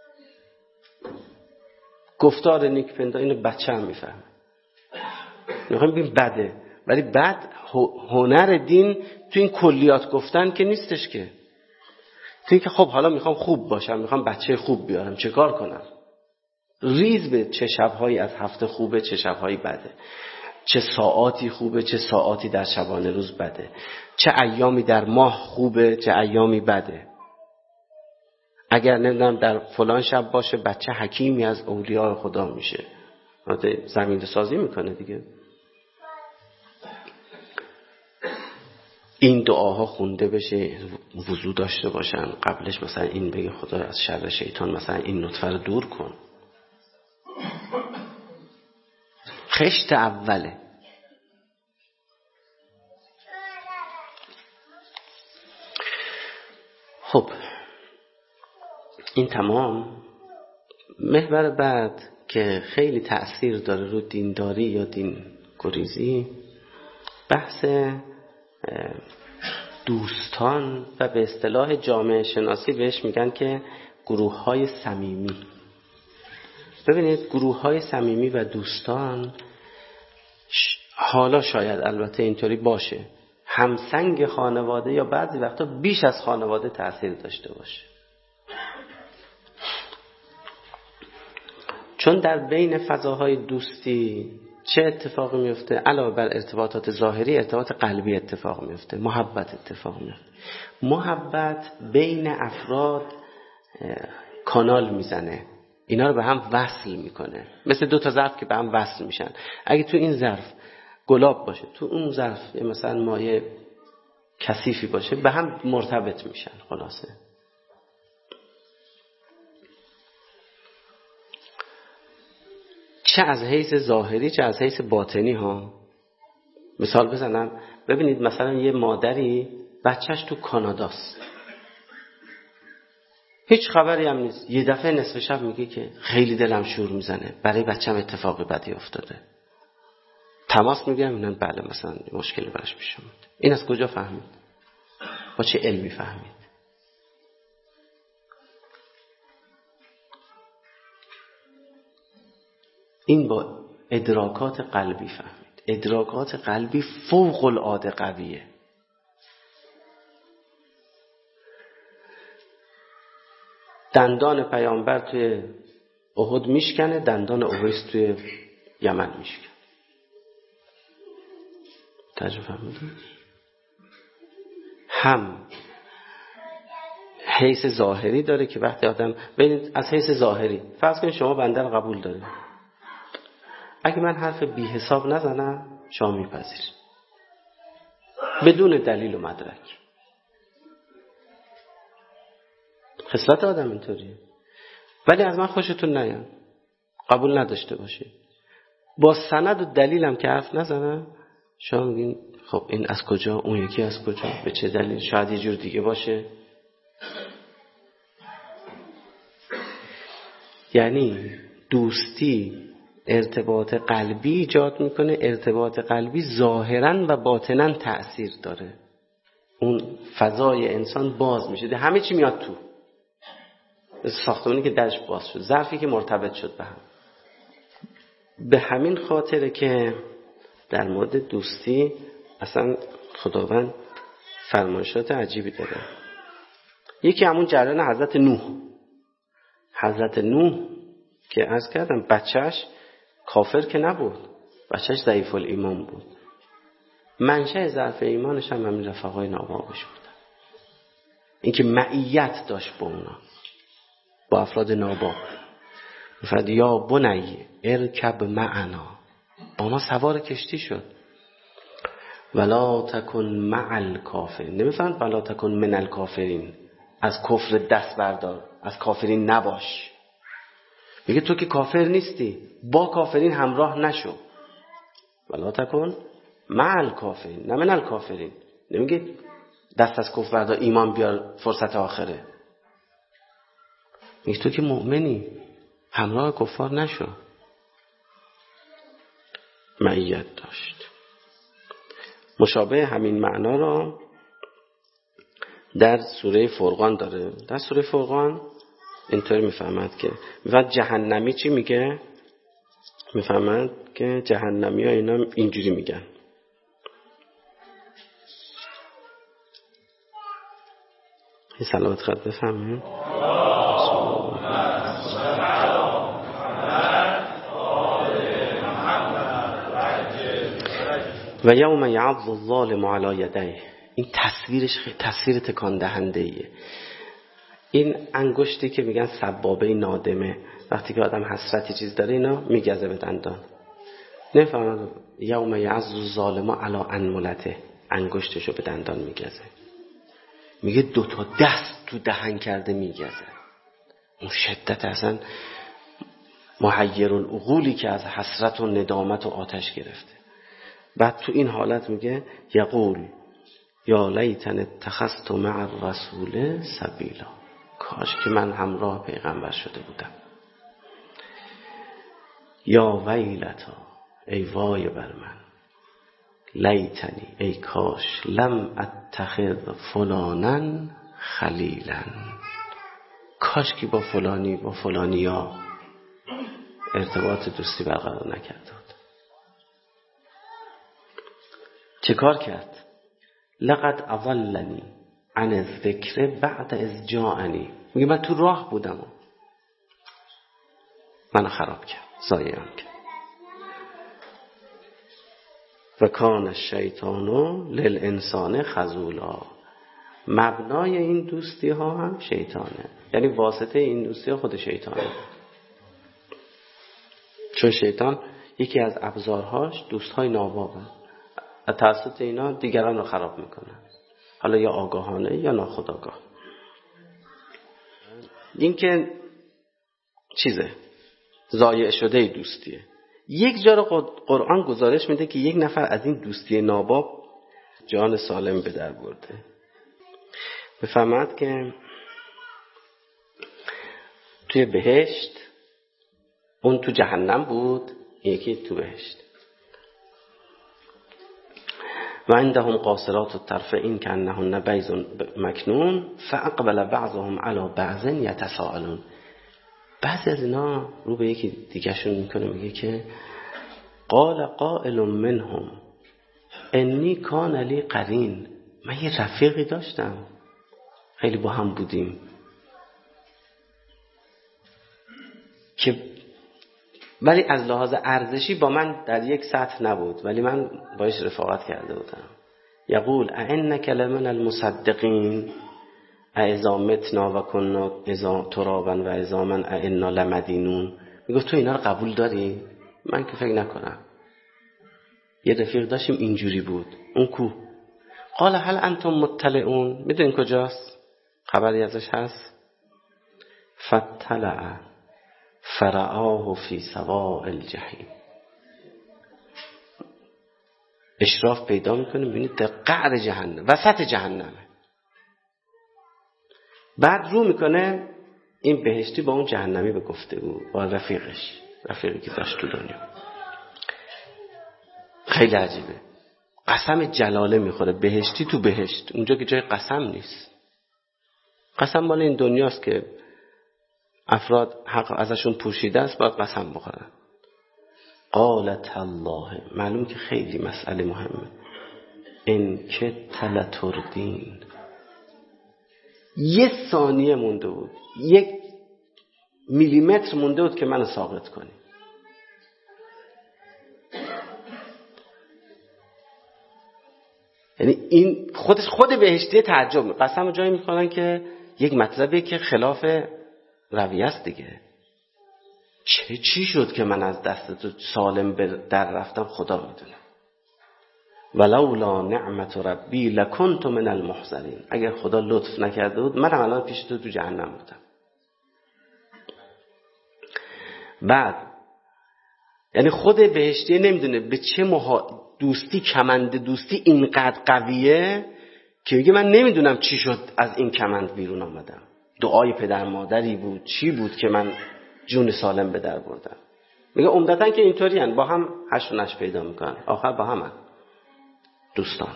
گفتار نیک پندا اینو بچه هم میفهمه. میخوایم ببین بده، ولی بد هنر دین تو این کلیات گفتن که نیستش که. تو که خب حالا میخوام خوب باشم، میخوام بچه خوب بیارم، چه کار کنم؟ ریز به چه شبهایی از هفته خوبه، چه شبهایی بده، چه ساعاتی خوبه، چه ساعاتی در شبانه روز بده، چه ایامی در ماه خوبه، چه ایامی بده. اگر نمیدونم در فلان شب باشه بچه حکیمی از اولیاء خدا میشه، زمین سازی میکنه دیگه. این دعاها خونده بشه، وضو داشته باشن، قبلش مثلا این بگه خدا از شر شیطان مثلا این نطفه رو دور کن. خشت اوله. خب این تمام. محور بعد که خیلی تأثیر داره رو دینداری یا دین گریزی، بحث دوستان و به اصطلاح جامعه شناسی بهش میگن که گروه های صمیمی. ببینید گروه های صمیمی و دوستان حالا شاید البته اینطوری باشه همسنگ خانواده یا بعضی وقتا بیش از خانواده تأثیر داشته باشه. چون در بین فضاهای دوستی چه اتفاقی میفته؟ علاوه بر ارتباطات ظاهری، ارتباط قلبی اتفاق میفته، محبت اتفاق میفته. محبت بین افراد کانال میزنه، اینا رو به هم وصل میکنه، مثل دو تا ظرف که به هم وصل میشن. اگه تو این ظرف گلاب باشه، تو اون ظرف مثلا مایع کثیفی باشه، به هم مرتبط میشن. خلاصه چه از حیث ظاهری چه از حیث باطنی ها. مثال بزنم، ببینید مثلا یه مادری بچهش تو کاناداست، هیچ خبری هم نیست، یه دفعه نصف شب میگه که خیلی دلم شور میزنه، برای بچه‌م اتفاقی بدی افتاده. تماس میگیرم اینا بله مثلا مشکلی براش پیش اومد. این از کجا فهمید؟ با چه علمی فهمید؟ این با ادراکات قلبی فهمید. ادراکات قلبی فوق العاده قویه. دندان پیامبر توی احد میشکنه، دندان اویس توی یمن میشکنه. تجربه فهمیدید؟ هم حیث ظاهری داره که وقتی آدم ببینید از حیث ظاهری فرض کنید شما بنده رو قبول دارید، اگه من حرف بی حساب نزنم شما میپذیرید بدون دلیل و مدرک. خصلت آدم اینطوریه. ولی از من خوشتون نیاد، قبول نداشته باشید، با سند و دلیلم که حرف نزنم شما میگین خب این از کجا، اون یکی از کجا، به چه دلیل، شاید یه جور دیگه باشه. یعنی دوستی ارتباط قلبی ایجاد میکنه. ارتباط قلبی ظاهرا و باطنا تأثیر داره. اون فضای انسان باز میشه، همه چی میاد تو. ساختمانی که درش باز شد، ظرفی که مرتبط شد به هم. به همین خاطره که در مورد دوستی اصلا خداوند فرمایشات عجیبی داره. یکی همون جریان حضرت نوح که عرض کردم بچهش کافر که نبود، بچهش ضعیف الایمان بود. منشأ ضعف ایمانش هم همین رفقای ناباغش بودن. اینکه معیت داشت با اونا، با افراد ناباغ. میفرد یا بنی ارکب معنا، با ما سوار کشتی شد. ولا تکن مع الکافرین، نمیفرد ولا تکن من الکافرین، از کفر دست بردار، از کافرین نباش. میگه تو که کافر نیستی، با کافرین همراه نشو. ولا تکن مع الکافرین نه من الکافرین. نمیگه دست از کفر بردار ایمان بیار فرصت آخره. میگه تو که مؤمنی همراه کفار نشو. معیت داشت. مشابه همین معنا را در سوره فرقان داره. در سوره فرقان اینطوری میفهمد که و جهنمی چی میگه؟ میفهمد که جهنمی ها اینا اینجوری میگن. این سلامت خواهد بفهمه. و یوم یعض الظالم علی یدیه. این تصویرش خیلی تصویر تکان دهنده ایه. این انگشتی که میگن سبابه نادمه، وقتی که آدم حسرتی چیز داره اینا میگزه به دندان. نفهمد یوم یعض الظالم علی انملته، انگشتشو به دندان میگزه. میگه 2 دست تو دهن کرده میگزه. اون شدت اصلا محیر العقولی که از حسرت و ندامت و آتش گرفته. بعد تو این حالت میگه یقول یا لیتن اتخذت مع الرسول سبیلا، کاش که من همراه پیغمبر شده بودم. یا ویلتا، ای وای بر من، لیتنی، ای کاش، لم اتخذ فلانا خلیلا، کاش که با فلانی با فلانیا ارتباط دوستی برقرار نکرده بود. چه کار کرد؟ لقد اضلنی عن الذکر بعد اذ جاءنی. میگه من تو راه بودم و منو خراب کرد، ضایعم کرد. و کان الشیطان للانسان خذولا. مبنای این دوستی ها هم شیطانه، یعنی واسطه این دوستی ها خود شیطانه. چون شیطان یکی از ابزارهاش دوستهای نابابه، توسط اینا دیگران رو خراب میکنن، حالا یا آگاهانه یا ناخودآگاه. این که چیزه ضایع شده دوستیه. یک جا رو قرآن گزارش میده که یک نفر از این دوستی ناباب جان سالم به در برده. بفهمد که توی بهشت، اون تو جهنم بود، یکی تو بهشت. و عندهم قاصرات الطرف این کانهن بیض مکنون فاقبل بعضهم علی بعض یتساءلون. بعضی از اینا رو به یکی دیگه شون میکنه، میگه که قال قائل منهم انی کان لی قرین، من یه رفیقی داشتم خیلی با هم بودیم که ولی از لحاظ ارزشی با من در یک سطح نبود، ولی من باش رفاقت کرده بودم. یقول ائنک لمن المصدقین اذا متنا و کنا اذا ترابا و عظاما ائنا لمدینون. میگفت تو اینا رو قبول داری؟ من که فکر نکنم. یه رفیق داشتیم اینجوری بود. اون کو؟ قال هل انتم مطلعون؟ میدونین کجاست؟ خبری ازش هست؟ فطلع فرعاه فی سواء الجحیم. اشراف پیدا میکنه، میبینید در قعر جهنم، وسط جهنمه. بعد رو میکنه این بهشتی با اون جهنمی به گفتگو با رفیقی که داشت تو دنیا. خیلی عجیبه. قسم جلاله میخوره، بهشتی تو بهشت، اونجا که جای قسم نیست. قسم مال این دنیاست که افراد حق ازشون پوشیده است، باید قسم بخورن. قالت الله، معلوم که خیلی مسئله مهمه. ان کدت لتردین. یه ثانیه مونده بود، 1 میلیمتر مونده بود که منو ساقط کنی. یعنی این خود بهشتی تعجب. قسم جایی میکنن که یک مطلبی که خلاف رویه است دیگه. چی شد که من از دست تو سالم در رفتم؟ خدا میدونه. ولولا نعمت ربی لکنت من المحضرین. اگر خدا لطف نکرده بود منم الان پیش تو جهنم بودم. بعد یعنی خود بهشتی نمیدونه به چه دوستی، کمند دوستی اینقدر قویه که میگه من نمیدونم چی شد از این کمند بیرون آمدم، دعای پدر مادری بود، چی بود که من جون سالم به در بردم. میگه عمدتاً که اینطوری هن، با هم هش و نش پیدا میکنن، آخر با هم هن. دوستان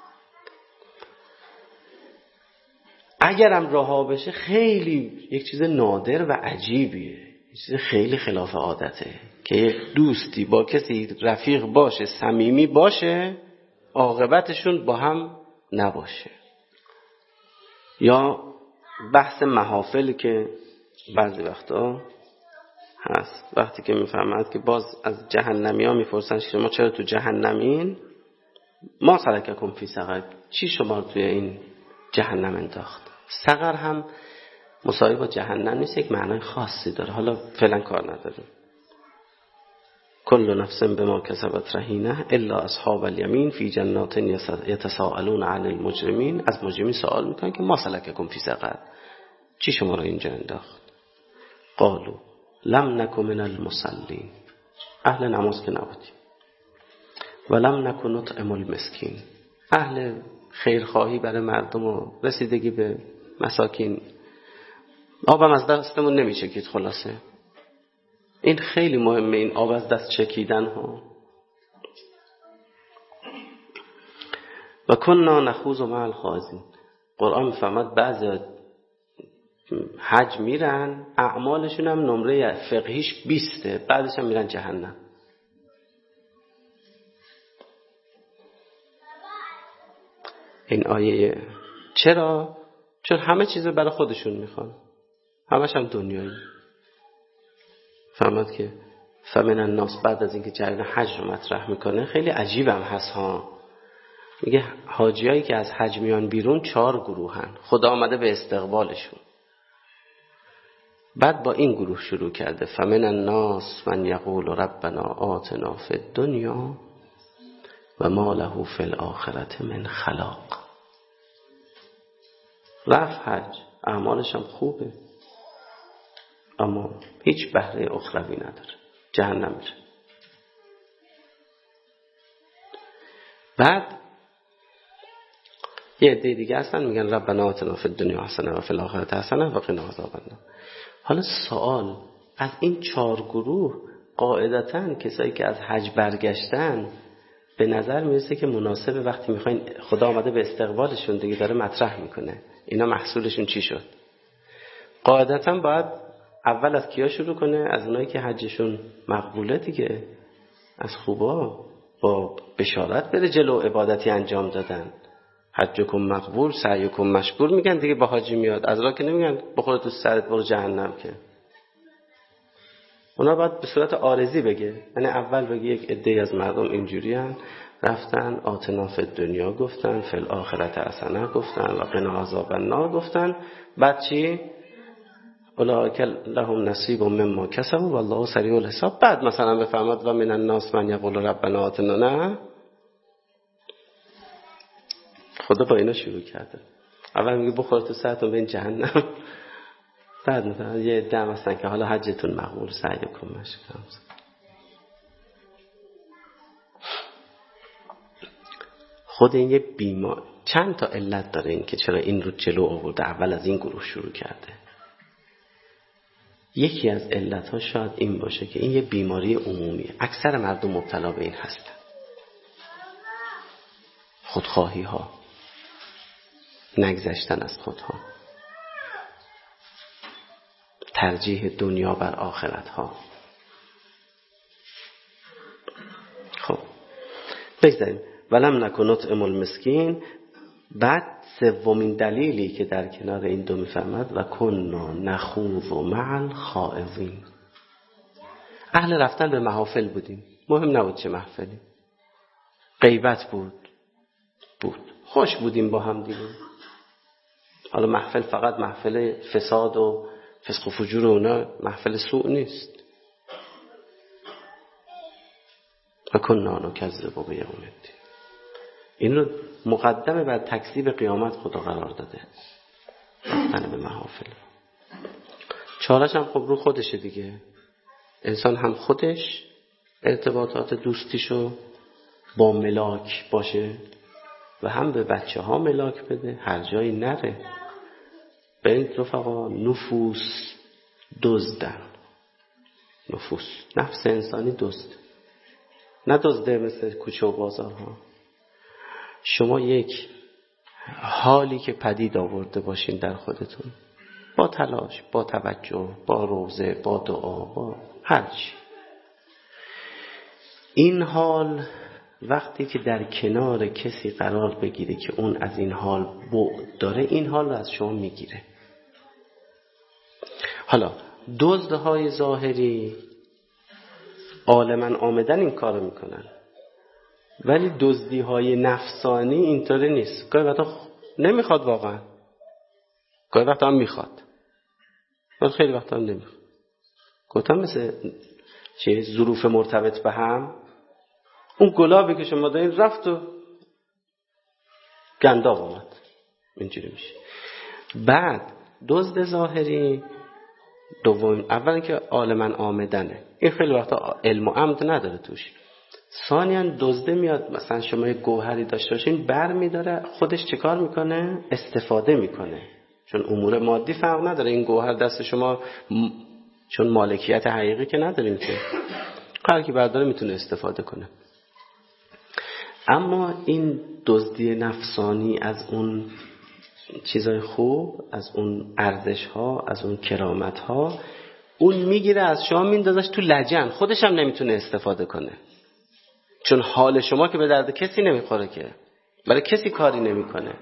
اگرم رها بشه خیلی یک چیز نادر و عجیبیه، یک چیز خیلی خلاف عادته که یک دوستی با کسی رفیق باشه، صمیمی باشه، عاقبتشون با هم نباشه. یا بحث محافل که بعضی وقتا هست، وقتی که میفهمد که باز از جهنمی ها میپرسن شما چرا تو جهنمین؟ ما سلککم فی سقر، چی شما توی این جهنم انداخت؟ سقر هم مساوی با جهنم نیست، یک معنای خاصی داره، حالا فعلا کار نداره. کل نفس بما کسبت رهینه الا اصحاب الیمین فی جنات یتساءلون عن المجرمین. از مجرمین سوال میکنن که ما سلککم فی سقر، چی شما رو اینجا انداخت؟ قالوا لم نک من المصلین، اهل نماز که نبودیم. ولم نک نطعم المسکین، اهل خیرخواهی برای مردم و رسیدگی به مساکین. آبم از دستمون نمیچکید. خلاصه این خیلی مهمه، این آب از دست چکیدن ها. و کننا نخوض مع الخاضین. قرآن میفهمد بعضی حج میرن، اعمالشون هم نمره فقهیش 20، بعدش هم میرن جهنم. این آیه چرا؟ چون همه چیز برای خودشون میخوان، همش هم دنیایی. فهمد که فمن الناس، بعد از اینکه جریان حج رو مطرح میکنه خیلی عجیبم هست ها. میگه حاجیایی که از حج میان بیرون 4 گروهن، خدا آمده به استقبالشون. بعد با این گروه شروع کرده، فمن الناس من یقول ربنا آتنا فی الدنیا و ما له فی الاخرة من خلاق. رفت حج، اعمالش هم خوبه اما هیچ بهره اخروی نداره، جهنم میره. بعد یه عده دیگه هستن میگن ربنا آتنا فی الدنیا حسنه و فی الاخرة حسنه و قنا عذاب النار. حالا سوال، از این 4 گروه قاعدتاً کسایی که از حج برگشتن به نظر میرسه که مناسبه وقتی میخواین، خدا آمده به استقبالشون دیگه، داره مطرح میکنه اینا محصولشون چی شد. قاعدتاً باید اول از کیا شروع کنه؟ از اونایی که حجشون مقبوله دیگه، از خوبا، با بشارت بره جلو عبادتی انجام دادن. حجکم مقبول سعیکم مشکور میگن دیگه، با حاجی میاد از راه که نمیگن بخوره تو سرت برو جهنم که. اونا باید به صورت عارضی بگه، یعنی اول بگه یک عده از مردم اینجوری هن، رفتن آتنا فی الدنیا گفتن، فی الاخرة حسنه گفتن و قنا عذاب النار گفتن. بعد چی؟ اولئک لهم نصیب مما کسبوا والله سریع الحساب. بعد مثلا بفرماد و من الناس من یقول ربنا آتنا. نه، خدا با اینا شروع کرده. اول میگه بخور تو سرتون به این جهنم، بعد مثلا یه دم هستن که حالا حجتون مقبول سعیکم مشکور. خود این یه بیمار، چند تا علت داره این که چرا این رو جلو آورده، اول از این گروه شروع کرده. یکی از علتها شاید این باشه که این یه بیماری عمومیه، اکثر مردم مبتلا به این هستن. خودخواهی ها، نگذشتن از خودها، ترجیح دنیا بر آخرت ها. خب بگذاریم. ولم نکن نطعم المسکین. بعد سومین دلیلی که در کنار این دو میفهمد، و کنا نخوض مع الخائضین. اهل رفتن به محافل بودیم، مهم نبود چه محفلی، غیبت بود خوش بودیم با هم دیگه. حالا محفل فقط محفل فساد و فسق و فجور و اونا، محفل سوء نیست. و کنا نکذب بیوم الدین. این رو مقدمه بر تکذیب قیامت خدا قرار داده، رفتن به محافل. چارش هم خب رو خودشه دیگه. انسان هم خودش ارتباطات دوستیشو با ملاک باشه و هم به بچه ها ملاک بده، هر جایی نره. برید رفقا، نفوس دزدن. نفس انسانی دزد، نه دزده مثل کوچه و بازارها. شما یک حالی که پدید آورده باشین در خودتون، با تلاش، با توجه، با روزه، با دعا، با هر چی، این حال وقتی که در کنار کسی قرار بگیره که اون از این حال بعد داره، این حال رو از شما میگیره. حالا دزدهای ظاهری عالماً آمدن این کارو میکنن، ولی دزدی‌های نفسانی اینطوری نیست. گاهی وقتا نمیخواد واقعا، گاهی وقتا هم میخواد، ولی خیلی وقتا هم نمیخواد. گفتم مثل ظروف مرتبط به هم، اون گلابی که شما دارین رفت و گنداب آمد، اینجوری میشه. بعد دزد ظاهری دوم، اولا که عالماً آمدنه، این خیلی وقتا علم و عمد نداره توش. ثانیاً دزده میاد، مثلا شما یک گوهری داشته باشین، بر میداره، خودش چه کار میکنه؟ استفاده میکنه. چون امور مادی فرق نداره، این گوهر دست شما چون مالکیت حقیقی که نداریم که هر کی برداره میتونه استفاده کنه. اما این دزدی نفسانی از اون چیزای خوب، از اون ارزش ها، از اون کرامت ها، اون میگیره از شما میندازش تو لجن، خودش هم نمیتونه استفاده کنه. چون حال شما که به درد کسی نمیخوره، که برای کسی کاری نمیکنه،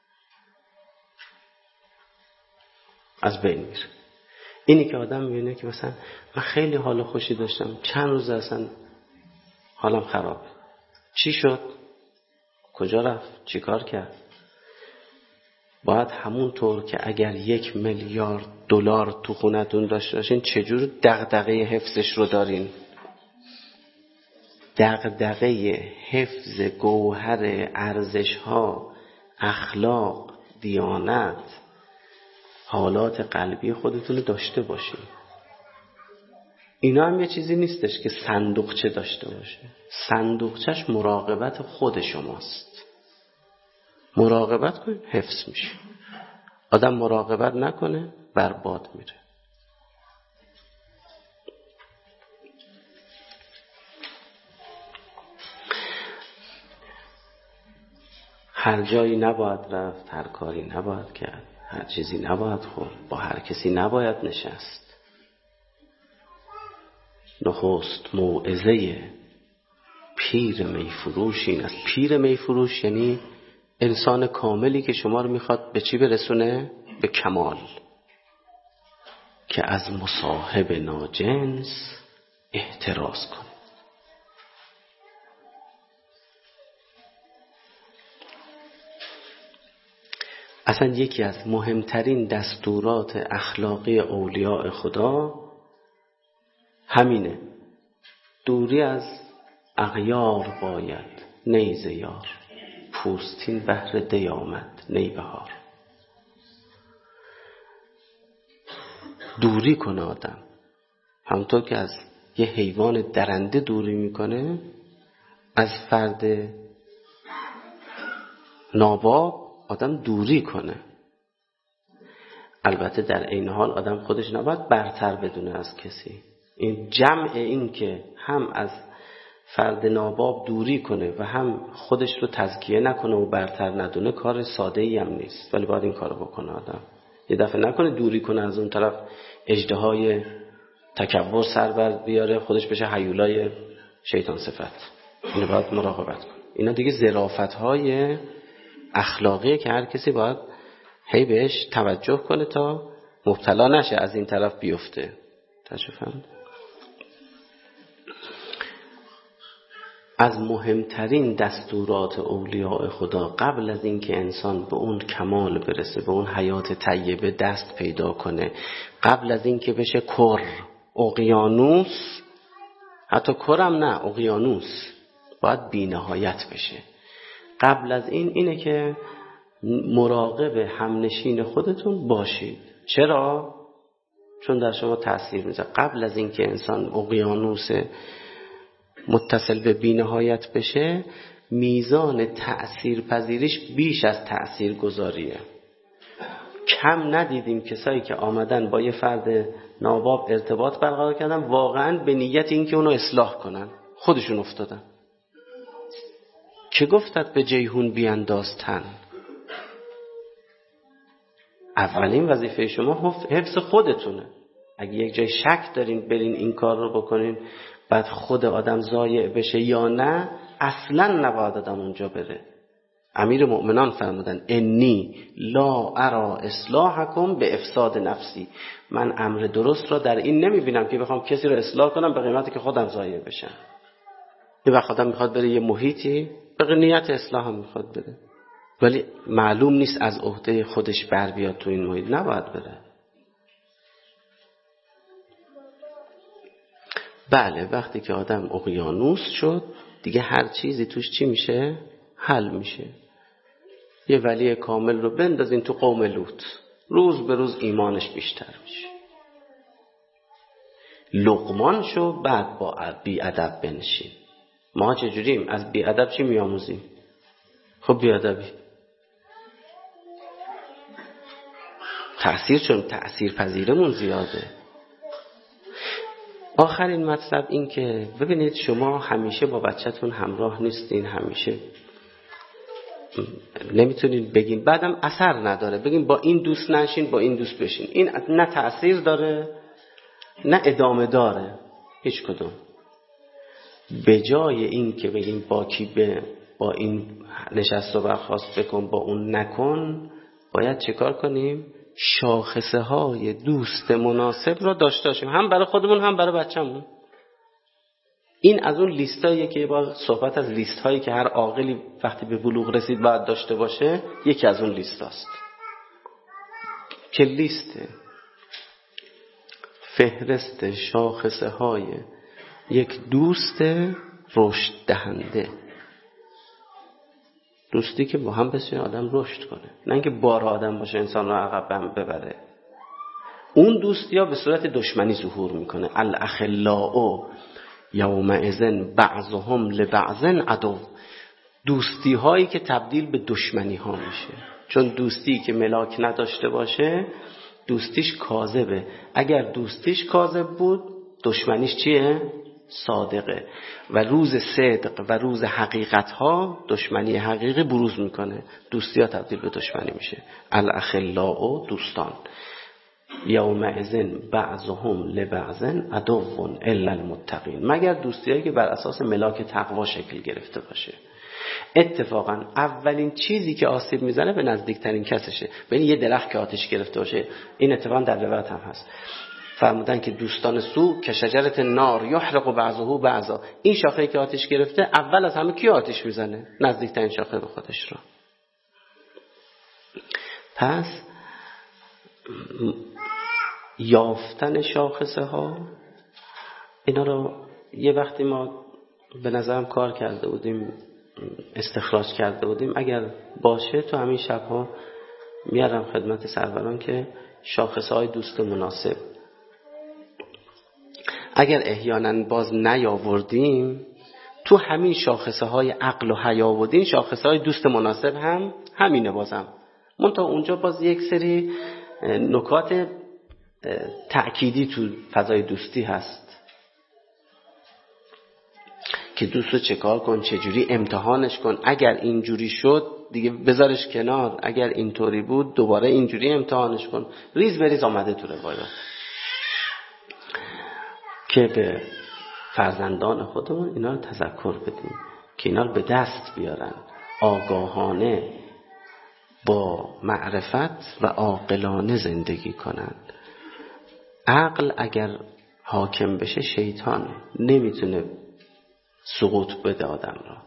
از بین میره. اینی که آدم میبینه که مثلا من خیلی حال خوشی داشتم، چند روز اصلا حالم خراب. چی شد؟ کجا رفت؟ چی کار کرد؟ باید همون طور که اگر 1 میلیارد دلار تو خونتون داشته باشین، چجور دغدغه حفظش رو دارین؟ دغدغه حفظ گوهر ارزش‌ها، اخلاق، دیانت، حالات قلبی خودتون رو داشته باشین. اینا هم یه چیزی نیستش که صندوقچه داشته باشه. صندوقچهش مراقبت خود شماست. مراقبت کنید، حفظ میشه. آدم مراقبت نکنه، برباد میره. هر جایی نباید رفت، هر کاری نباید کرد، هر چیزی نباید خورد، با هر کسی نباید نشست. نخست موعظه پیر میفروش این است. پیر میفروش یعنی انسان کاملی که شما رو میخواد به چی برسونه؟ به کمال. که از مصاحب ناجنس احتراز کن. اصلا یکی از مهمترین دستورات اخلاقی اولیاء خدا همینه. دوری از اغیار باید، نیز یار، پوستین بهر دیامد نی بهار. دوری کنه آدم، همونطور که از یه حیوان درنده دوری میکنه، از فرد ناباب آدم دوری کنه. البته در این حال آدم خودش نباید برتر بدونه از کسی. این جمع این که هم از فرد ناباب دوری کنه و هم خودش رو تزکیه نکنه و برتر ندونه، کار ساده ای هم نیست، ولی باید این کارو بکنه آدم. یه دفعه نکنه دوری کنه، از اون طرف اژدهای تکبر سر بر بیاره، خودش بشه هیولای شیطان صفت. اینو باید مراقبت کنه. اینا دیگه ظرافت‌های اخلاقیه که هر کسی باید هی بهش توجه کنه تا مبتلا نشه از این طرف بیفته. تشفهم. از مهمترین دستورات اولیاء خدا قبل از اینکه انسان به اون کمال برسه، به اون حیات طیبه دست پیدا کنه، قبل از اینکه بشه کر، اقیانوس، حتی کرم نه، اقیانوس باید بی نهایت بشه. قبل از این اینه که مراقب همنشین خودتون باشید. چرا؟ چون در شما تأثیر میذاره. قبل از اینکه انسان اقیانوس متصل به بی‌نهایت بشه، میزان تأثیر پذیریش بیش از تأثیر گذاریه. کم ندیدیم کسایی که آمدن با یه فرد ناباب ارتباط برقرار کردن واقعا به نیت این که اونو اصلاح کنن، خودشون افتادن. که گفتت به جیهون بیانداز تن. اولین وظیفه شما حفظ خودتونه. اگه یک جای شک دارین برین این کار رو بکنین بعد خود آدم ضایع بشه یا نه، اصلا نباید آدم اونجا بره. امیر مؤمنان فرمودن انی لا ارا اصلاحکم به افساد نفسی، من امر درست را در این نمیبینم که بخوام کسی رو اصلاح کنم به قیمتی که خودم ضایع بشم. یه وقت آدم میخواد بره یه محیطی به نیت اصلاح هم میخواد بره، ولی معلوم نیست از عهده خودش بر بیاد تو این محیط، نباید بره. بله وقتی که آدم اقیانوس شد دیگه هر چیزی توش چی میشه؟ حل میشه. یه ولی کامل رو بندازین تو قوم لوط، روز به روز ایمانش بیشتر میشه. لقمان شو بعد با بی ادب بنشین. ما چجوریم؟ از بی ادب چی میاموزیم؟ خب بی ادبی تأثیر، چون تأثیر پذیرمون زیاده. آخرین مطلب این که ببینید شما همیشه با بچه‌تون همراه نیستین، همیشه نمیتونین بگین بعدم اثر نداره بگین با این دوست نشین با این دوست بشین، این نه تأثیر داره نه ادامه داره، هیچ کدوم. به جای این که بگین با این نشست و برخاست بکن با اون نکن، باید چه کار کنیم؟ شاخصه های دوست مناسب را داشته باشیم، هم برای خودمون هم برای بچه‌مون. این از اون لیستاییه که با صحبت از لیست هایی که هر عاقلی وقتی به بلوغ رسید باید داشته باشه، یکی از اون لیست هاست که لیست فهرست شاخصه های یک دوست رشد دهنده، دوستی که با هم بسیار آدم رشد کنه، نه اینکه بار آدم باشه انسان رو عقب ببره. اون دوستی ها به صورت دشمنی ظهور میکنه. الاخلاء یومئذ بعضهم لبعض عدو، دوستی هایی که تبدیل به دشمنی ها میشه. چون دوستی که ملاک نداشته باشه دوستیش کاذبه، اگر دوستیش کاذب بود دشمنیش چیه؟ صادقه. و روز صدق و روز حقیقت ها دشمنی حقیقی بروز میکنه، دوستی ها تبدیل به دشمنی میشه. الاخلاء دوستان یومئذ بعضهم لبعض عدو الا المتقین، مگر دوستیایی که بر اساس ملاک تقوا شکل گرفته باشه. اتفاقا اولین چیزی که آسیب میزنه به نزدیکترین کسشه. ببین یه درخت که آتش گرفته باشه، این اتفاقا در روایت هم هست، فرمودن که دوستان سو که شجرت نار یحرق بعضه بعضا، این شاخه‌ای که آتش گرفته اول از همه کی آتش میزنه؟ نزدیکترین شاخه به خودش را. پس یافتن شاخصه ها اینا رو یه وقتی ما به نظرم کار کرده بودیم، استخراج کرده بودیم، اگر باشه تو همین شبها میارم خدمت سروران که شاخصه های دوست مناسب. اگر احیانا باز نیاوردیم تو همین شاخصه های عقل و حیا و دین، شاخصه های دوست مناسب هم همینه بازم، منتها اونجا باز یک سری نکات تأکیدی تو فضای دوستی هست که دوست رو چه کار کن، چجوری امتحانش کن، اگر اینجوری شد دیگه بذارش کنار، اگر اینطوری بود دوباره اینجوری امتحانش کن. ریز بریز آمده تو روایات که به فرزندان خودمون اینا رو تذکر بدیم که اینا رو به دست بیارن، آگاهانه با معرفت و عاقلانه زندگی کنن. عقل اگر حاکم بشه شیطان نمیتونه سقوط بده آدم را.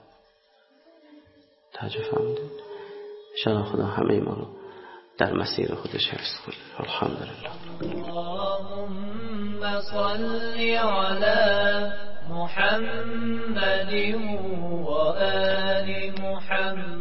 توجه فرمودید؟ انشاءالله خدا همه ما رو در مسیر خودش حفظ کنه. الحمدلله. اللهم صل علی محمد و آل محمد.